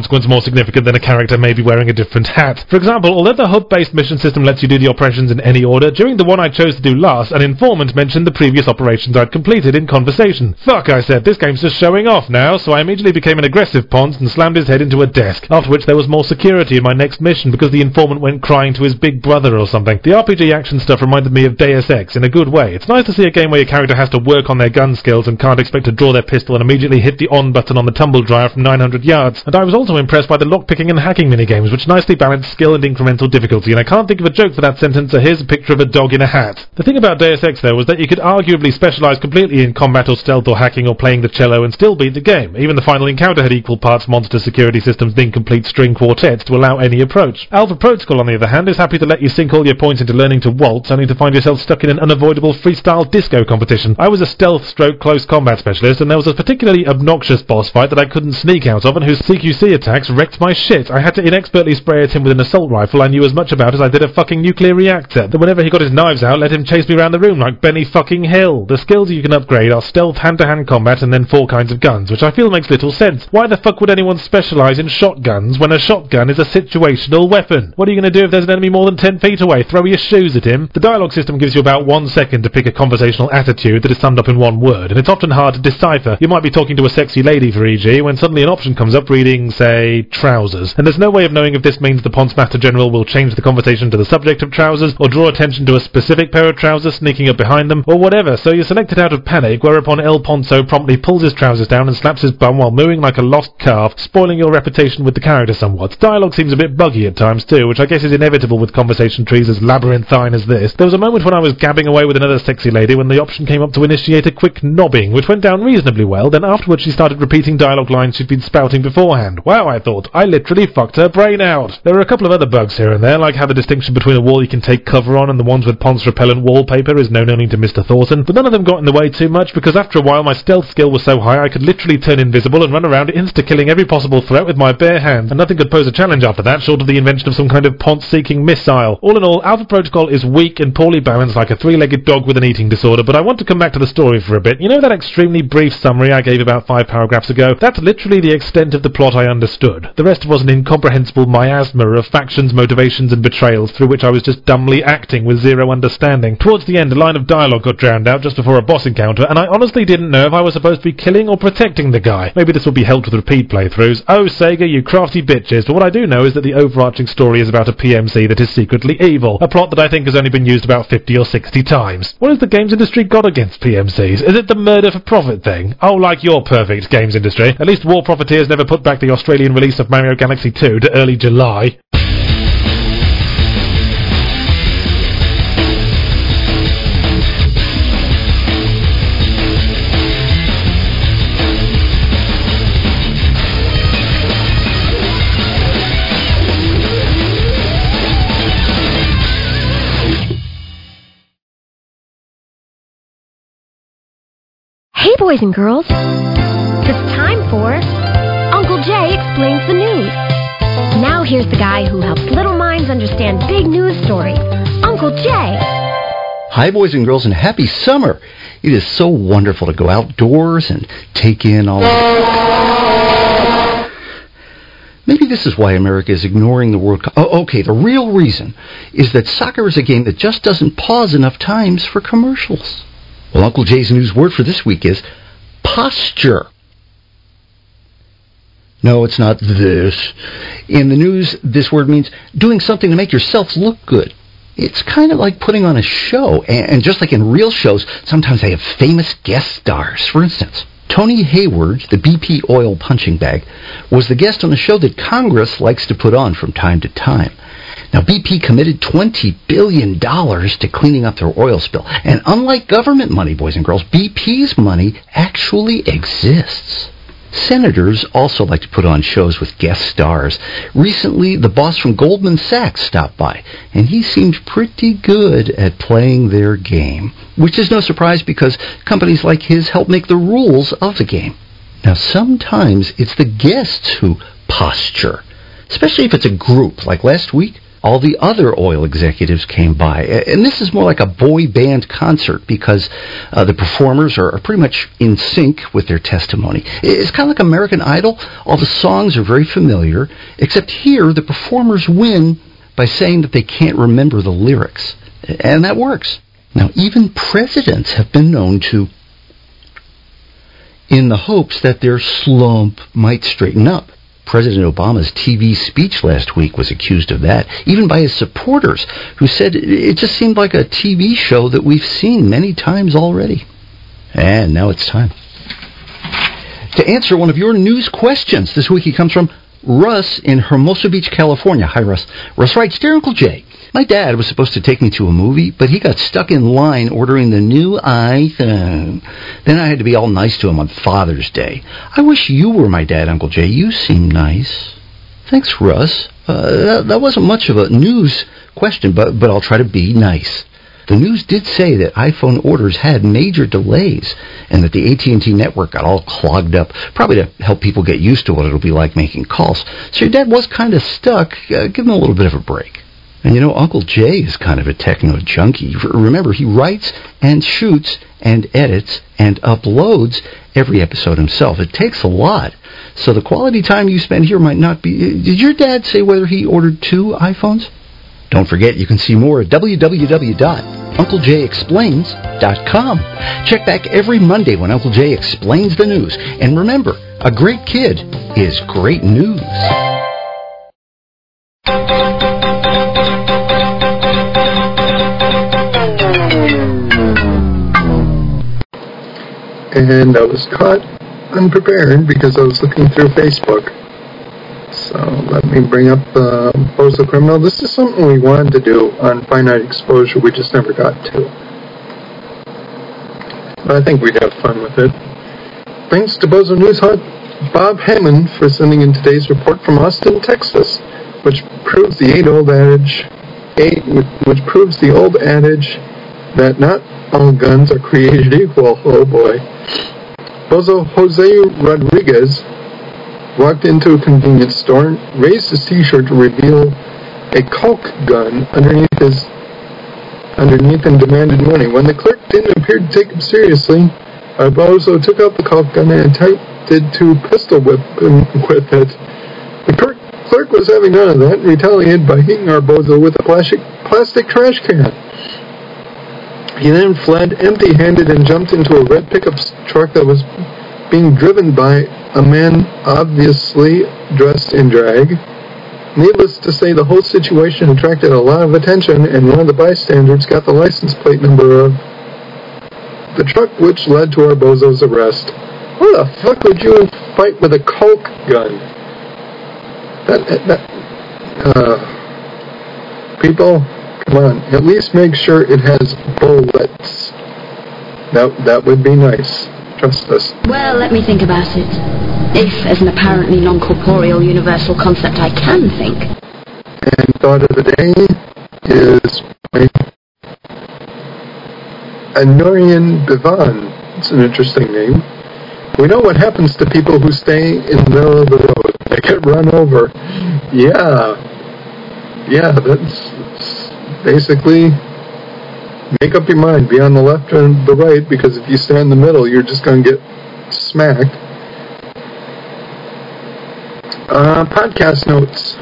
significant than a character maybe wearing a different hat. For example, although the hub-based mission system lets you do the operations in any order, during the one I chose to do last, an informant mentioned the previous operations I'd completed in conversation. Fuck, I said, this game's just showing off now, so I immediately became an aggressive Ponce and slammed his head into a desk, after which there was more security in my next mission because the informant went crying to his big brother or something. The RPG action stuff reminded me of Deus Ex in a good way. It's nice to see a game where your character has to work on their gun skills and can't expect to draw their pistol and immediately hit the on button on the tumble dryer from 900 yards. And I was also impressed by the lockpicking and hacking minigames, which nicely balanced skill and incremental difficulty, and I can't think of a joke for that sentence, so here's a picture of a dog in a hat. The thing about Deus Ex, though, was that you could arguably specialise completely in combat or stealth or hacking or playing the cello and still beat the game. Even the final encounter had equal parts monster security systems and incomplete string quartets to allow any approach. Alpha Protocol, on the other hand, is happy to let you sink all your points into learning to waltz, only to find yourself stuck in an unavoidable freestyle disco competition. I was a stealth stroke close combat specialist, and there was a particularly obnoxious boss fight that I couldn't sneak out of and whose CQC attacks wrecked my shit. I had to inexpertly spray at him with an assault rifle I knew as much about as I did a fucking nuclear reactor. Then whenever he got his knives out, let him chase me around the room like Benny fucking Hill. The skills you can upgrade are stealth, hand-to-hand combat, and then 4 kinds of guns, which I feel makes little sense. Why the fuck would anyone specialise in shotguns when a shotgun is a situational weapon? What are you going to do if there's an enemy more than 10 feet away? Throw your shoes at him? The dialogue system gives you about 1 second to pick a conversational attitude that is summed up in one word, and it's often hard to decipher. You might be talking to a sexy lady, for e.g., when suddenly an option comes up reading, say, trousers, and there's no way of knowing if this means the Ponce Master General will change the conversation to the subject of trousers, or draw attention to a specific pair of trousers sneaking up behind them, or whatever, so you're selected out of panic, whereupon El Ponzo promptly pulls his trousers down and slaps his bum while mooing like a lost calf, spoiling your reputation with the character somewhat. Dialogue seems a bit buggy at times too, which I guess is inevitable with conversation trees as labyrinthine as this. There was a moment when I was gabbing away with another sexy lady when the option came up to initiate a quick nobbing, which went down reasonably well. Then afterwards she started repeating dialogue lines she'd been spouting beforehand. Wow, I thought, I literally fucked her brain out. There were a couple of other bugs here and there, like how the distinction between a wall you can take cover on and the ones with Ponce repellent wallpaper is known only to Mr. Thornton, but none of them got in the way too much because after a while my stealth skill was so high I could literally turn invisible and run around insta-killing every possible threat with my bare hands, and nothing could pose a challenge after that short of the invention of some kind of Ponce-seeking missile. All in all, Alpha Protocol is weak and poorly balanced like a 3-legged dog with an eating disorder, but I want to come back to the story for a bit. You know that extremely brief summary I gave about 5 paragraphs ago? That's literally the extent of the plot I understood. The rest was an incomprehensible miasma of factions, motivations, and betrayals through which I was just dumbly acting with zero understanding. Towards the end, a line of dialogue got drowned out just before a boss encounter, and I honestly didn't know if I was supposed to be killing or protecting the guy. Maybe this will be helped with repeat playthroughs. Oh, Sega, you crafty bitches, but what I do know is that the overarching story is about a PMC that is secretly evil, a plot that I think has only been used about 50 or 60 times. What has the games industry got against PMCs? Is it the murder for profit thing? Oh, like your perfect games industry. At least War Profiteers never put back the Australian release of Mario Galaxy 2 to early July. Hey, boys and girls. It's time for Uncle Jay Explains the News. Now here's the guy who helps little minds understand big news stories, Uncle Jay. Hi, boys and girls, and happy summer. It is so wonderful to go outdoors and take in all Maybe this is why America is ignoring the World Cup. Oh, okay, the real reason is that soccer is a game that just doesn't pause enough times for commercials. Well, Uncle Jay's news word for this week is posture. No, it's not this. In the news, this word means doing something to make yourself look good. It's kind of like putting on a show. And just like in real shows, sometimes they have famous guest stars. For instance, Tony Hayward, the BP oil punching bag, was the guest on a show that Congress likes to put on from time to time. Now, BP committed $20 billion to cleaning up their oil spill. And unlike government money, boys and girls, BP's money actually exists. Senators also like to put on shows with guest stars. Recently, the boss from Goldman Sachs stopped by, and he seemed pretty good at playing their game, which is no surprise because companies like his help make the rules of the game. Now, sometimes it's the guests who posture, especially if it's a group, like last week all the other oil executives came by. And this is more like a boy band concert because the performers are pretty much in sync with their testimony. It's kind of like American Idol. All the songs are very familiar, except here the performers win by saying that they can't remember the lyrics. And that works. Now, even presidents have been known to, in the hopes that their slump might straighten up. President Obama's TV speech last week was accused of that, even by his supporters, who said it just seemed like a TV show that we've seen many times already. And now it's time to answer one of your news questions. This week he comes from Russ in Hermosa Beach, California. Hi, Russ. Russ writes, Dear Uncle Jay, my dad was supposed to take me to a movie, but he got stuck in line ordering the new iPhone. Then I had to be all nice to him on Father's Day. I wish you were my dad, Uncle Jay. You seem nice. Thanks, Russ. That wasn't much of a news question, but I'll try to be nice. The news did say that iPhone orders had major delays and that the AT&T network got all clogged up, probably to help people get used to what it'll be like making calls. So your dad was kind of stuck. Give him a little bit of a break. And you know, Uncle Jay is kind of a techno junkie. Remember, he writes and shoots and edits and uploads every episode himself. It takes a lot. So the quality time you spend here might not be... Did your dad say whether he ordered 2 iPhones? Don't forget, you can see more at www.UncleJayExplains.com. Check back every Monday when Uncle Jay explains the news. And remember, a great kid is great news. And I was caught unprepared because I was looking through Facebook. So let me bring up the Bozo Criminal. This is something we wanted to do on Finite Exposure. We just never got to. But I think we'd have fun with it. Thanks to Bozo News Hut, Bob Hammond, for sending in today's report from Austin, Texas, which proves the old adage that not all guns are created equal. Oh boy. Bozo Jose Rodriguez walked into a convenience store and raised his t-shirt to reveal a Colt gun underneath and demanded money. When the clerk didn't appear to take him seriously, Bozo took out the Colt gun and attempted to pistol whip him with it. The clerk was having none of that and retaliated by hitting our Bozo with a plastic trash can. He then fled empty-handed and jumped into a red pickup truck that was being driven by a man obviously dressed in drag. Needless to say, the whole situation attracted a lot of attention, and one of the bystanders got the license plate number of the truck, which led to our Bozo's arrest. Why the fuck would you fight with a Colt gun? People, come on, at least make sure it has bullets. That would be nice. Trust us. Well, let me think about it. If, as an apparently non-corporeal universal concept, I can think. And thought of the day is Anurian Bivan. It's an interesting name. We know what happens to people who stay in the middle of the road. They get run over. Yeah, that's basically... Make up your mind. Be on the left or the right, because if you stand in the middle, you're just going to get smacked. Podcast notes.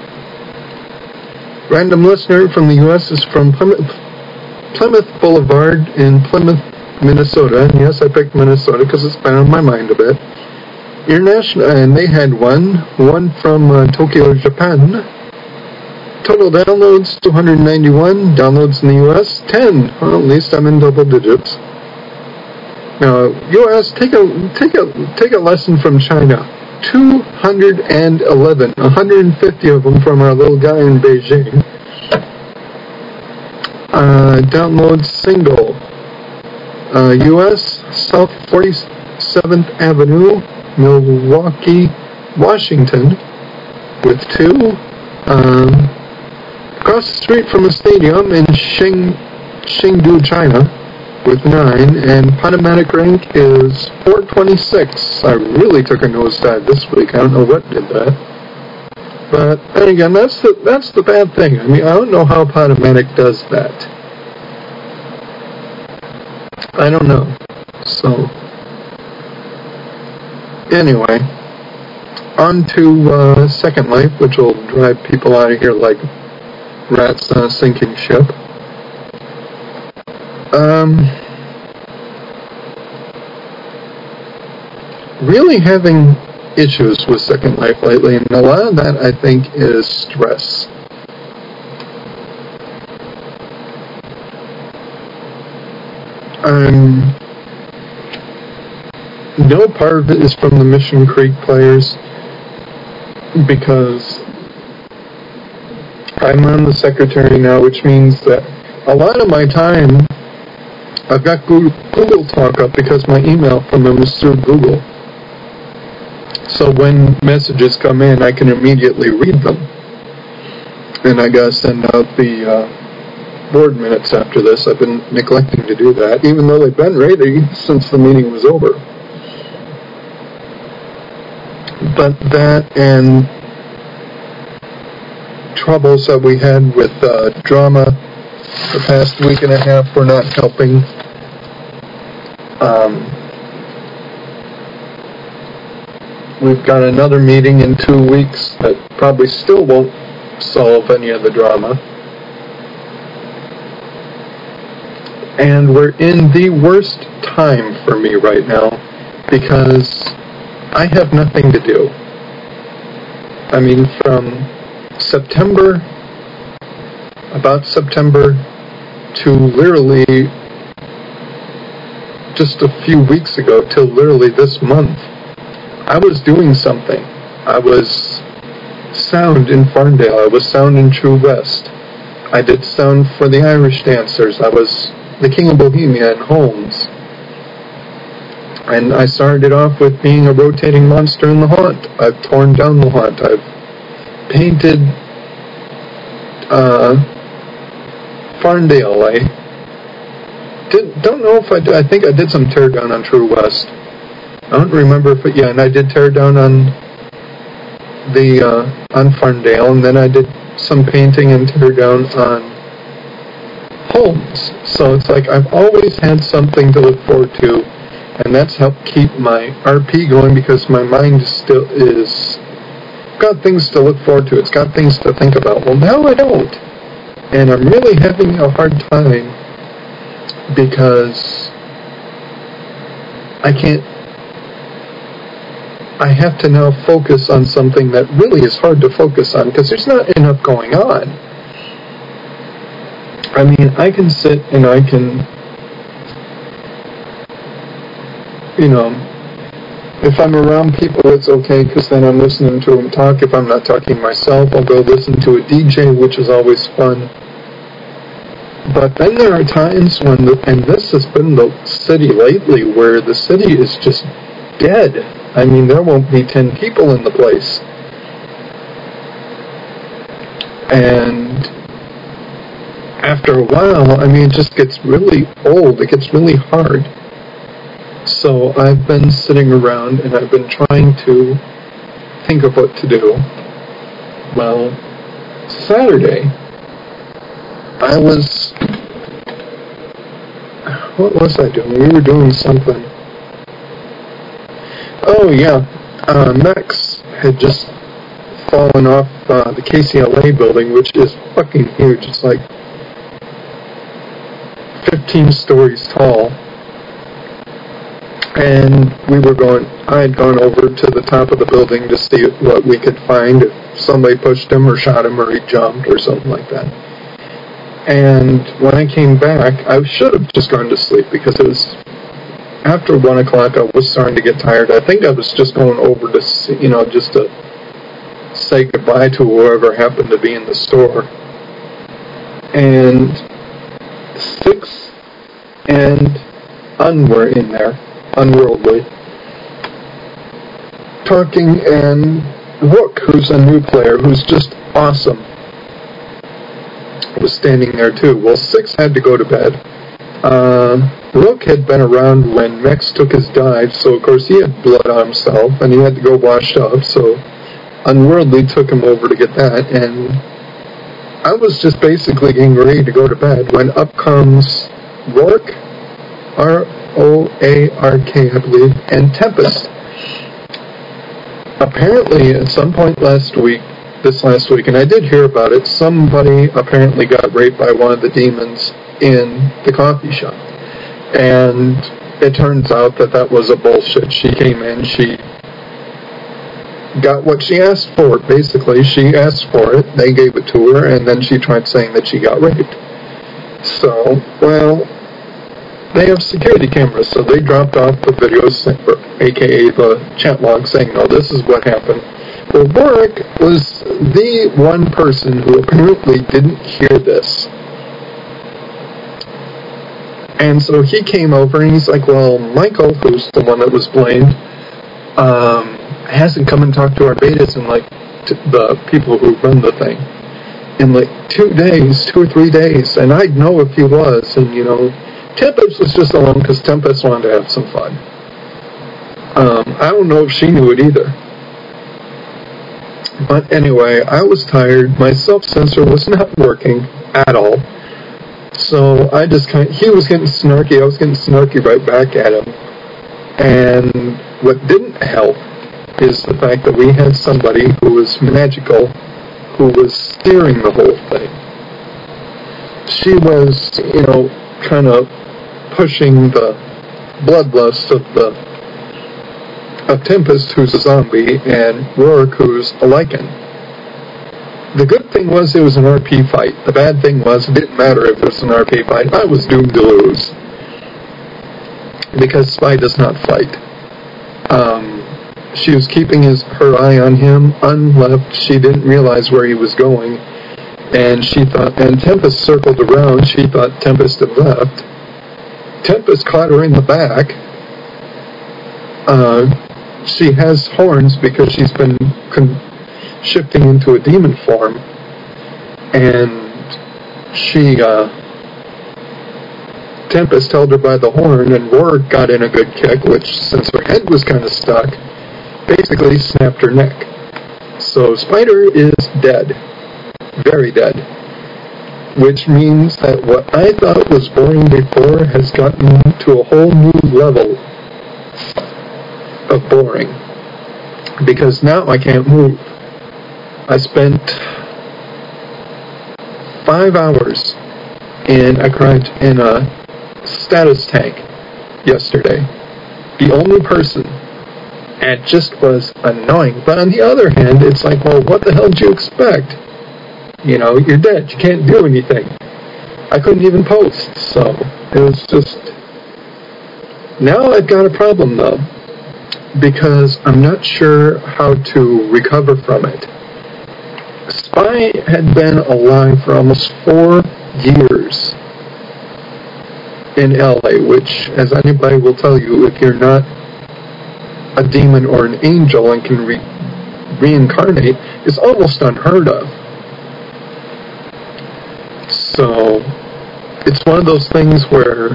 Random listener from the U.S. is from Plymouth Boulevard in Plymouth, Minnesota. And yes, I picked Minnesota because it's been on my mind a bit. International, and they had one from Tokyo, Japan. Total downloads 291. Downloads in the U.S. 10. Well, at least I'm in double digits. Now, U.S. take a lesson from China. 211. 150 of them from our little guy in Beijing. Downloads single. U.S. South 47th Avenue, Milwaukee, Washington, with 2. Across the street from a stadium in Chengdu, China, with 9, and Podomatic rank is 426. I really took a nosedive this week. I don't know what did that. But then again, that's the bad thing. I mean, I don't know how Podomatic does that. I don't know. So, anyway, on to Second Life, which will drive people out of here like rats on a sinking ship. Really having issues with Second Life lately, and a lot of that, I think, is stress. No part of it is from the Mission Creek players, because I'm on the secretary now, which means that a lot of my time, I've got Google Talk up because my email from them is through Google. So when messages come in, I can immediately read them. And I gotta send out the board minutes after this. I've been neglecting to do that, even though they've been ready since the meeting was over. But that and troubles that we had with drama the past week and a half were not helping. We've got another meeting in 2 weeks that probably still won't solve any of the drama. And we're in the worst time for me right now because I have nothing to do. I mean, from about September to literally just a few weeks ago till literally this month, I was doing something. I was sound in Farndale. I was sound in True West. I did sound for the Irish Dancers. I was the King of Bohemia in Holmes. And I started off with being a rotating monster in the haunt. I've torn down the haunt. I've painted Farndale. I don't know if I did. I think I did some tear down on True West. I don't remember if and I did tear down on Farndale, and then I did some painting and tear down on Holmes. So it's like I've always had something to look forward to, and that's helped keep my RP going because my mind still is got things to look forward to. It's got things to think about. Well, now I don't, and I'm really having a hard time because I can't. I have to now focus on something that really is hard to focus on because there's not enough going on. I mean, I can sit and I can, if I'm around people, it's okay because then I'm listening to them talk. If I'm not talking myself, I'll go listen to a DJ, which is always fun. But then there are times when, and this has been the city lately, where the city is just dead. I mean, there won't be 10 people in the place. And after a while, I mean, it just gets really old. It gets really hard. So I've been sitting around and I've been trying to think of what to do. Well, Saturday, what was I doing? We were doing something. Oh, yeah. Max had just fallen off the KCLA building, which is fucking huge. It's like 15 stories tall. And I had gone over to the top of the building to see what we could find, if somebody pushed him or shot him or he jumped or something like that. And when I came back, I should have just gone to sleep because it was after 1 o'clock. I was starting to get tired. I think I was just going over to see, just to say goodbye to whoever happened to be in the store. And 6 and Un were in there, Unworldly, talking, and Rook, who's a new player, who's just awesome, was standing there too. Well, 6 had to go to bed. Rook had been around when Max took his dive, so of course he had blood on himself, and he had to go washed up, so unworldly took him over to get that, and I was just basically getting ready to go to bed when up comes Roark, R-O-A-R-K, I believe, and Tempest. Apparently, at some point this last week, and I did hear about it, somebody apparently got raped by one of the demons in the coffee shop. And it turns out that was a bullshit. She came in, she got what she asked for, basically. She asked for it, they gave it to her, and then she tried saying that she got raped. So, well, they have security cameras, so they dropped off the videos, aka the chat log, saying, no, this is what happened. Well, Roark was the one person who apparently didn't hear this. And so he came over and he's like, well, Michael, who's the one that was blamed, hasn't come and talked to our betas and the people who run the thing in 2 or 3 days, and I'd know if he was. And Tempest was just alone because Tempest wanted to have some fun. I don't know if she knew it either. But anyway, I was tired. My self-censor was not working at all. So I just he was getting snarky. I was getting snarky right back at him. And what didn't help is the fact that we had somebody who was magical, who was steering the whole thing. She was, kind of pushing the bloodlust of Tempest, who's a zombie, and Roark, who's a Lycan. The good thing was it was an RP fight. The bad thing was it didn't matter if it was an RP fight. I was doomed to lose. Because Spy does not fight. She was keeping her eye on him, unleft. She didn't realize where he was going. And Tempest circled around. She thought Tempest had left. Tempest caught her in the back. She has horns because she's been shifting into a demon form. And Tempest held her by the horn, and Roark got in a good kick, which, since her head was kind of stuck, basically snapped her neck. So Spider is dead. Very dead. Which means that what I thought was boring before has gotten to a whole new level of boring. Because now I can't move. I spent 5 hours in a status tank yesterday. The only person. And it just was annoying. But on the other hand, it's like, well, what the hell did you expect? You're dead. You can't do anything. I couldn't even post. So it was just... Now I've got a problem, though. Because I'm not sure how to recover from it. Spy had been alive for almost 4 years in LA, which, as anybody will tell you, if you're not a demon or an angel and can reincarnate, is almost unheard of. So, it's one of those things where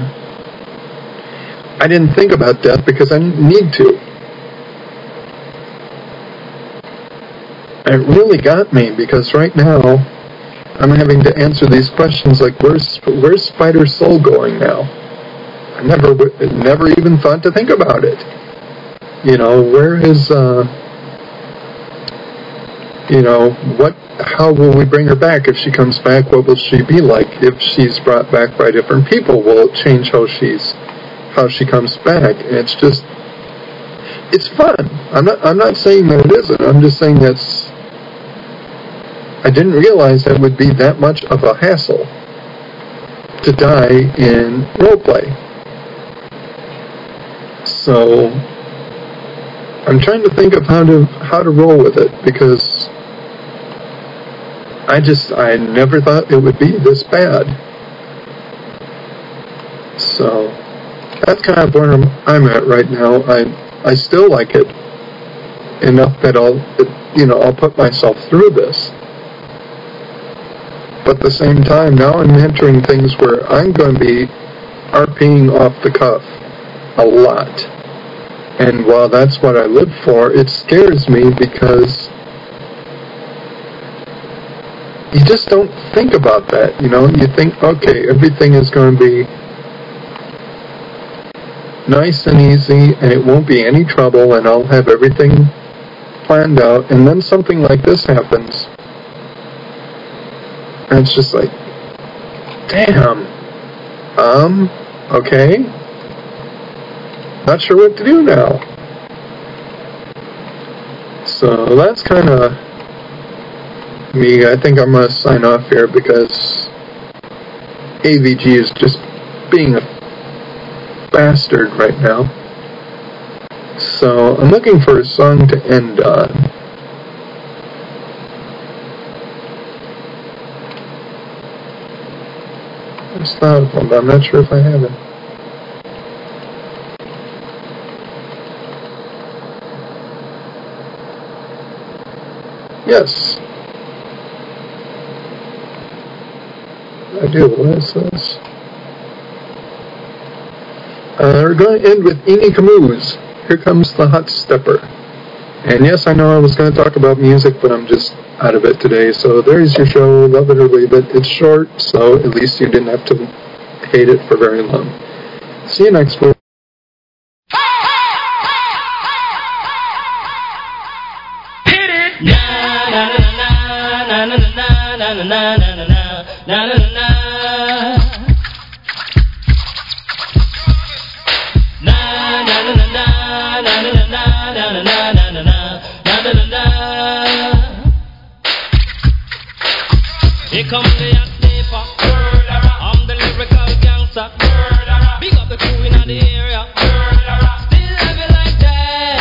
I didn't think about death because I didn't need to. It really got me because right now I'm having to answer these questions like, where's Spider's soul going now? I never even thought to think about it. Where is how will we bring her back? If she comes back, what will she be like? If she's brought back by different people, will it change how she comes back? And it's fun. I'm not saying that it isn't. I'm just saying I didn't realize that would be that much of a hassle to die in roleplay. So I'm trying to think of how to roll with it, because I never thought it would be this bad. So that's kind of where I'm at right now. I still like it enough that I'll put myself through this. But at the same time, now I'm entering things where I'm going to be RPing off the cuff a lot. And while that's what I live for, it scares me because you just don't think about that, you know? You think, okay, everything is going to be nice and easy, and it won't be any trouble, and I'll have everything planned out, and then something like this happens. And it's just like, damn. Okay. Not sure what to do now. So that's kind of me. I think I'm going to sign off here because AVG is just being a bastard right now. So I'm looking for a song to end on. I just thought of one, but I'm not sure if I have it. Yes. I do. What is this? We're going to end with Eenie Kamoos. Here Comes the Hot Stepper. And yes, I know I was going to talk about music, but I'm just out of it today. So there's your show. Love it or leave it. It's short, so at least you didn't have to hate it for very long. See you next week. Hit it! Na na na na na na na na na na na na na na na. Here come the hot stepper. I'm the lyrical gangster. Big up the crew in the area. Still have it like that.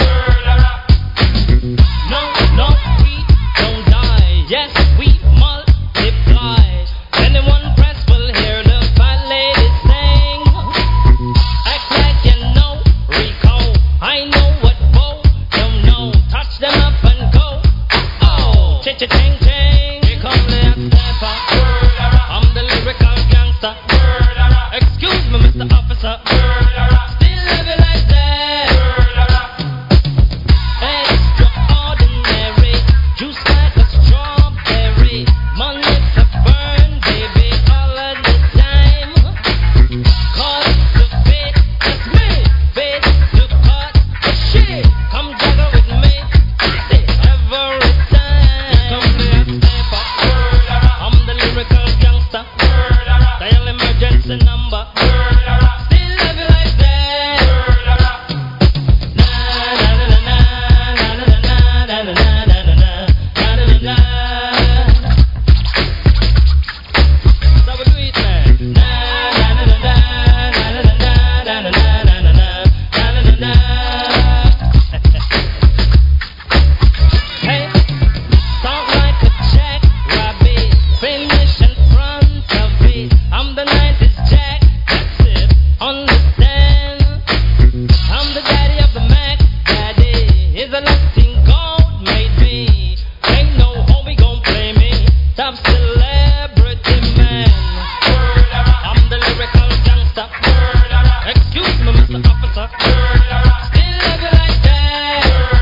No, we don't die. Yes, we multiply. Anyone press will hear the fat lady sing. Act like you know Rico. I know what Bo don't know. Touch them up and go. Oh, ching. Here come the hot stepper. I'm the lyrical gangster. Excuse me, Mr. Officer. Still have it like that. Extraordinary. Juice like a strawberry. Money to burn, baby, all of the time. Cause the fit is me. Fit to cut the shit. Come juggle with me. Every time. Come the hot stepper. I'm the lyrical gangster. Dial emergency number. Still have it like that. Na na na na na na na na na na na na na. So we do it, man. Na na na na na na na na na na na na. Hey, sound like a jackrabbit. Finish in front of it. I'm the 90s Jack. That's it. Understand? I'm the daddy of the Mac. Daddy is a lasting gold, maybe. Ain't no homie gon' play me. Top celebrity man. I'm the lyrical gangster. Excuse me, Mr. Officer. Still have it like that.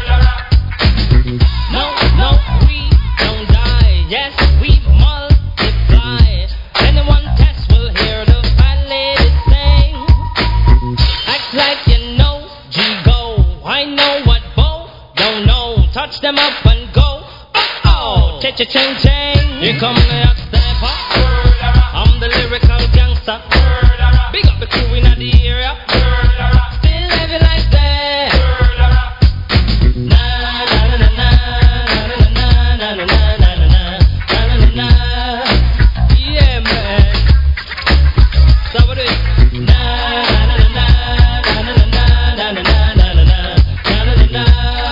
No, we don't die. Yes, we multiply. Anyone test will hear the fat lady sing. Act like you know G-Go. I know what Bo don't know. Touch them up and go. Oh, ching. Here come the hot stepper. I'm the lyrical gangster. Big up the crew in the area. Still have it like that. Na na na na na na na na na na. Yeah, man. So what is na na na na na na na na na na.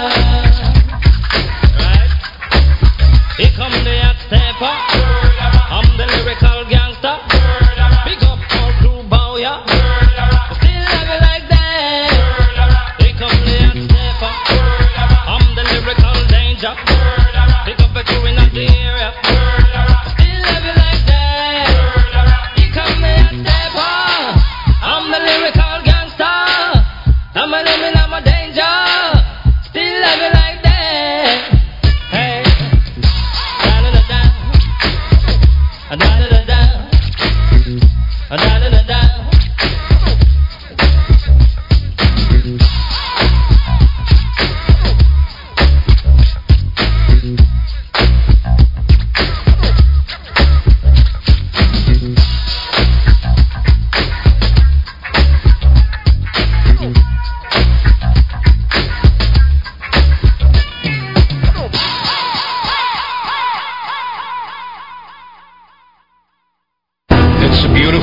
Right? Here come the hot stepper. I'm the lyrical gangster. Big up all crew, bow ya. Still have it like that. Here come the hot stepper. I'm the lyrical danger. Big up the crew in the area. Still have it like that. Here come the hot stepper. I'm the lyrical gangster. I'm a danger. Still have it like that. Hey, da da da da.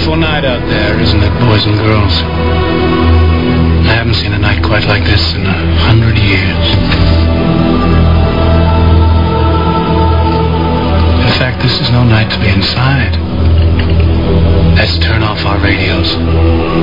beautiful night out there, isn't it, boys and girls? I haven't seen a night quite like this in 100 years. In fact, this is no night to be inside. Let's turn off our radios.